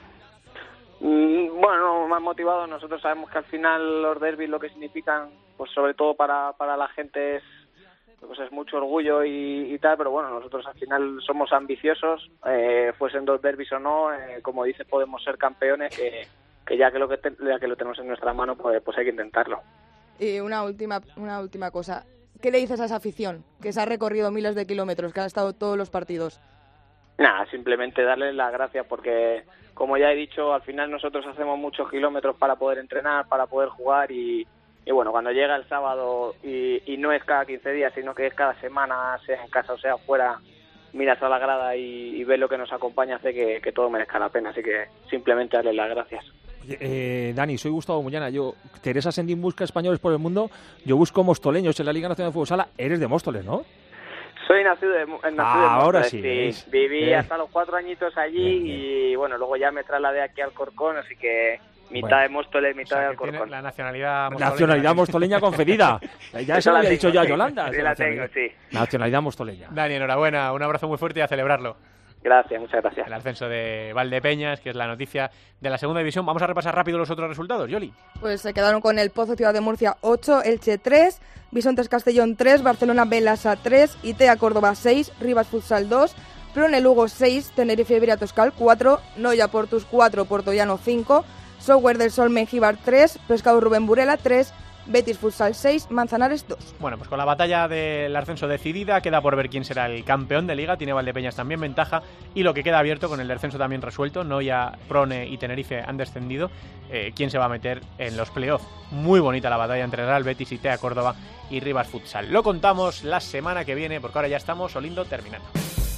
Mm, bueno, más motivados. Nosotros sabemos que al final los derbis lo que significan, pues sobre todo para, para la gente es, pues es mucho orgullo y, y tal, pero bueno, nosotros al final somos ambiciosos, eh, fuesen dos derbis o no, eh, como dices, podemos ser campeones, que, que ya que lo que te, ya que lo tenemos en nuestra mano, pues, pues hay que intentarlo. Y una última, una última cosa. ¿Qué le dices a esa afición que se ha recorrido miles de kilómetros, que ha estado todos los partidos? Nada, simplemente darles las gracias porque, como ya he dicho, al final nosotros hacemos muchos kilómetros para poder entrenar, para poder jugar y, y bueno, cuando llega el sábado y, y no es cada quince días, sino que es cada semana, sea en casa o sea afuera, miras a la grada y, y ves lo que nos acompaña, hace que, que todo merezca la pena. Así que simplemente darles las gracias. Eh, Dani, soy Gustavo Muñana. Yo, Teresa Sendín busca españoles por el mundo. Yo busco mostoleños en la Liga Nacional de Fútbol Sala. Eres de Móstoles, ¿no? Soy nacido de, nacido ah, de ahora Móstoles, sí. sí. Viví eh. hasta los cuatro añitos allí bien, bien. Y bueno, luego ya me trasladé aquí al Alcorcón, así que mitad bueno. de Móstoles, mitad o sea, de Alcorcón. La nacionalidad mostoleña. Nacionalidad mostoleña concedida. Ya se lo había dicho yo a Yolanda. Sí, la tengo, sí. Nacionalidad mostoleña. Dani, enhorabuena. Un abrazo muy fuerte y a celebrarlo. Gracias, muchas gracias. El ascenso de Valdepeñas, que es la noticia de la segunda división. Vamos a repasar rápido los otros resultados, Yoli. Pues se quedaron con el Pozo Ciudad de Murcia ocho, Elche tres, Bisontes Castellón tres, Barcelona Belasa tres, Itea Córdoba seis, Rivas Futsal dos, Prone Lugo seis, Tenerife Viriatoscal cuatro, Noya Portus cuatro, Puertollano cinco, Software del Sol Mengíbar tres, Pescado Rubén Burela tres, Betis Futsal seis, Manzanares dos. Bueno, pues con la batalla del ascenso decidida, queda por ver quién será el campeón de Liga. Tiene Valdepeñas también ventaja y lo que queda abierto con el descenso también resuelto. Noya, Prone y Tenerife han descendido. Eh, ¿Quién se va a meter en los playoffs? Muy bonita la batalla entre Real Betis, Itea Córdoba y Rivas Futsal. Lo contamos la semana que viene porque ahora ya estamos olindo terminando.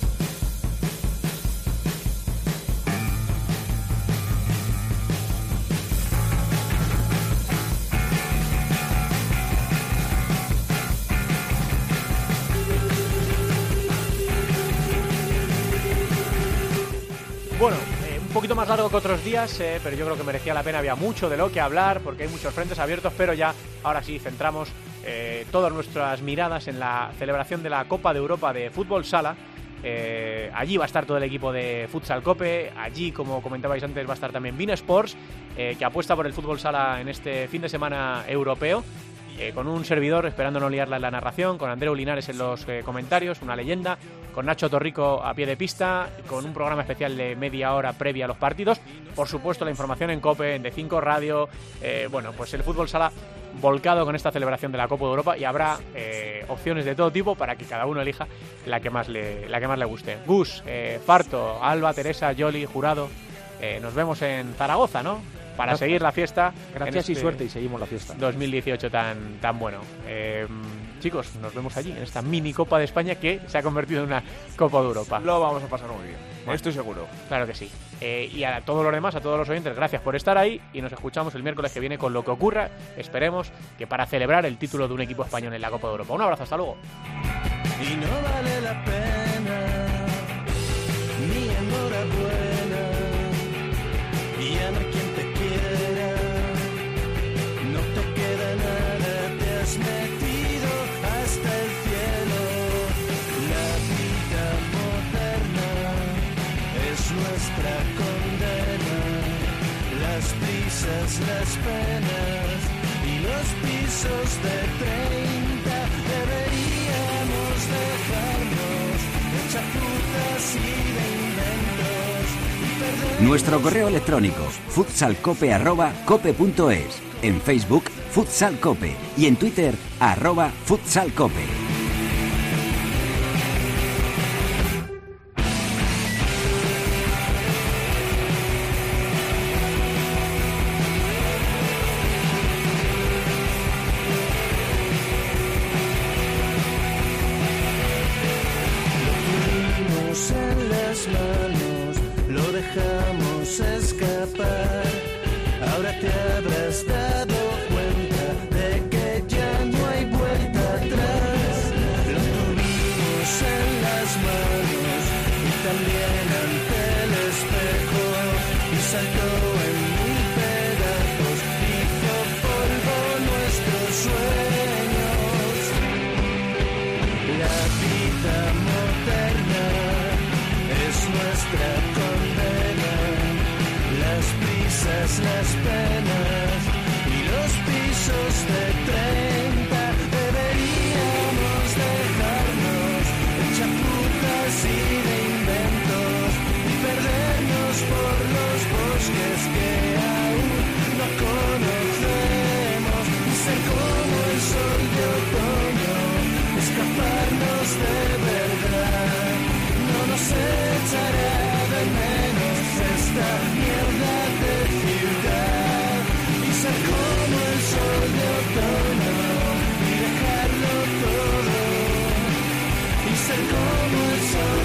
Bueno, eh, un poquito más largo que otros días, eh, pero yo creo que merecía la pena. Había mucho de lo que hablar porque hay muchos frentes abiertos, pero ya, ahora sí, centramos eh, todas nuestras miradas en la celebración de la Copa de Europa de Fútbol Sala. Eh, allí va a estar todo el equipo de Futsal Cope. Allí, como comentabais antes, va a estar también Bein Sports, eh, que apuesta por el Fútbol Sala en este fin de semana europeo. Eh, con un servidor esperando no liarla en la narración, con Andreu Linares en los eh, comentarios, una leyenda, con Nacho Torrico a pie de pista, con un programa especial de media hora previa a los partidos, por supuesto la información en COPE, en D cinco Radio, eh, bueno, pues el Fútbol Sala volcado con esta celebración de la Copa de Europa y habrá eh, opciones de todo tipo para que cada uno elija la que más le, la que más le guste. Gus, eh, Farto, Alba, Teresa, Yoli, Jurado, eh, nos vemos en Zaragoza, ¿no? Para Gracias. seguir la fiesta. Gracias este y suerte y seguimos la fiesta. dos mil dieciocho tan, tan bueno. Eh, chicos, nos vemos allí, en esta mini Copa de España que se ha convertido en una Copa de Europa. Lo vamos a pasar muy bien, bueno, estoy seguro. Claro que sí. Eh, y a todos los demás, a todos los oyentes, gracias por estar ahí y nos escuchamos el miércoles que viene con lo que ocurra. Esperemos que para celebrar el título de un equipo español en la Copa de Europa. Un abrazo, hasta luego. Y no vale la pena ni enhorabuena y ya no hay quien te quiera, no te queda nada, te has metido hasta el cielo. La vida moderna es nuestra condena, la las prisas, las penas y los pisos de treinta. Deberíamos dejarnos de chapuzas y de inventos y perder. Nuestro correo electrónico futsalcope arroba cope punto es, en Facebook futsalcope y en Twitter arroba futsalcope. En las manos, lo dejamos escapar. Ahora te habrás dado cuenta de que ya no hay vuelta atrás. Lo tuvimos en las manos y también ante el espejo, y saltó en mil pedazos, hizo polvo nuestros sueños. La vida moderna es nuestra condena, las prisas, las penas y los pisos de treinta. Deberíamos dejarnos de chapuzas y de inventos y perdernos por los bosques que aún no conocemos y ser como el sol de otoño, escaparnos de verdad. No nos echará de menos esta mierda de ciudad y ser como el sol de otoño y dejarlo todo y ser como el sol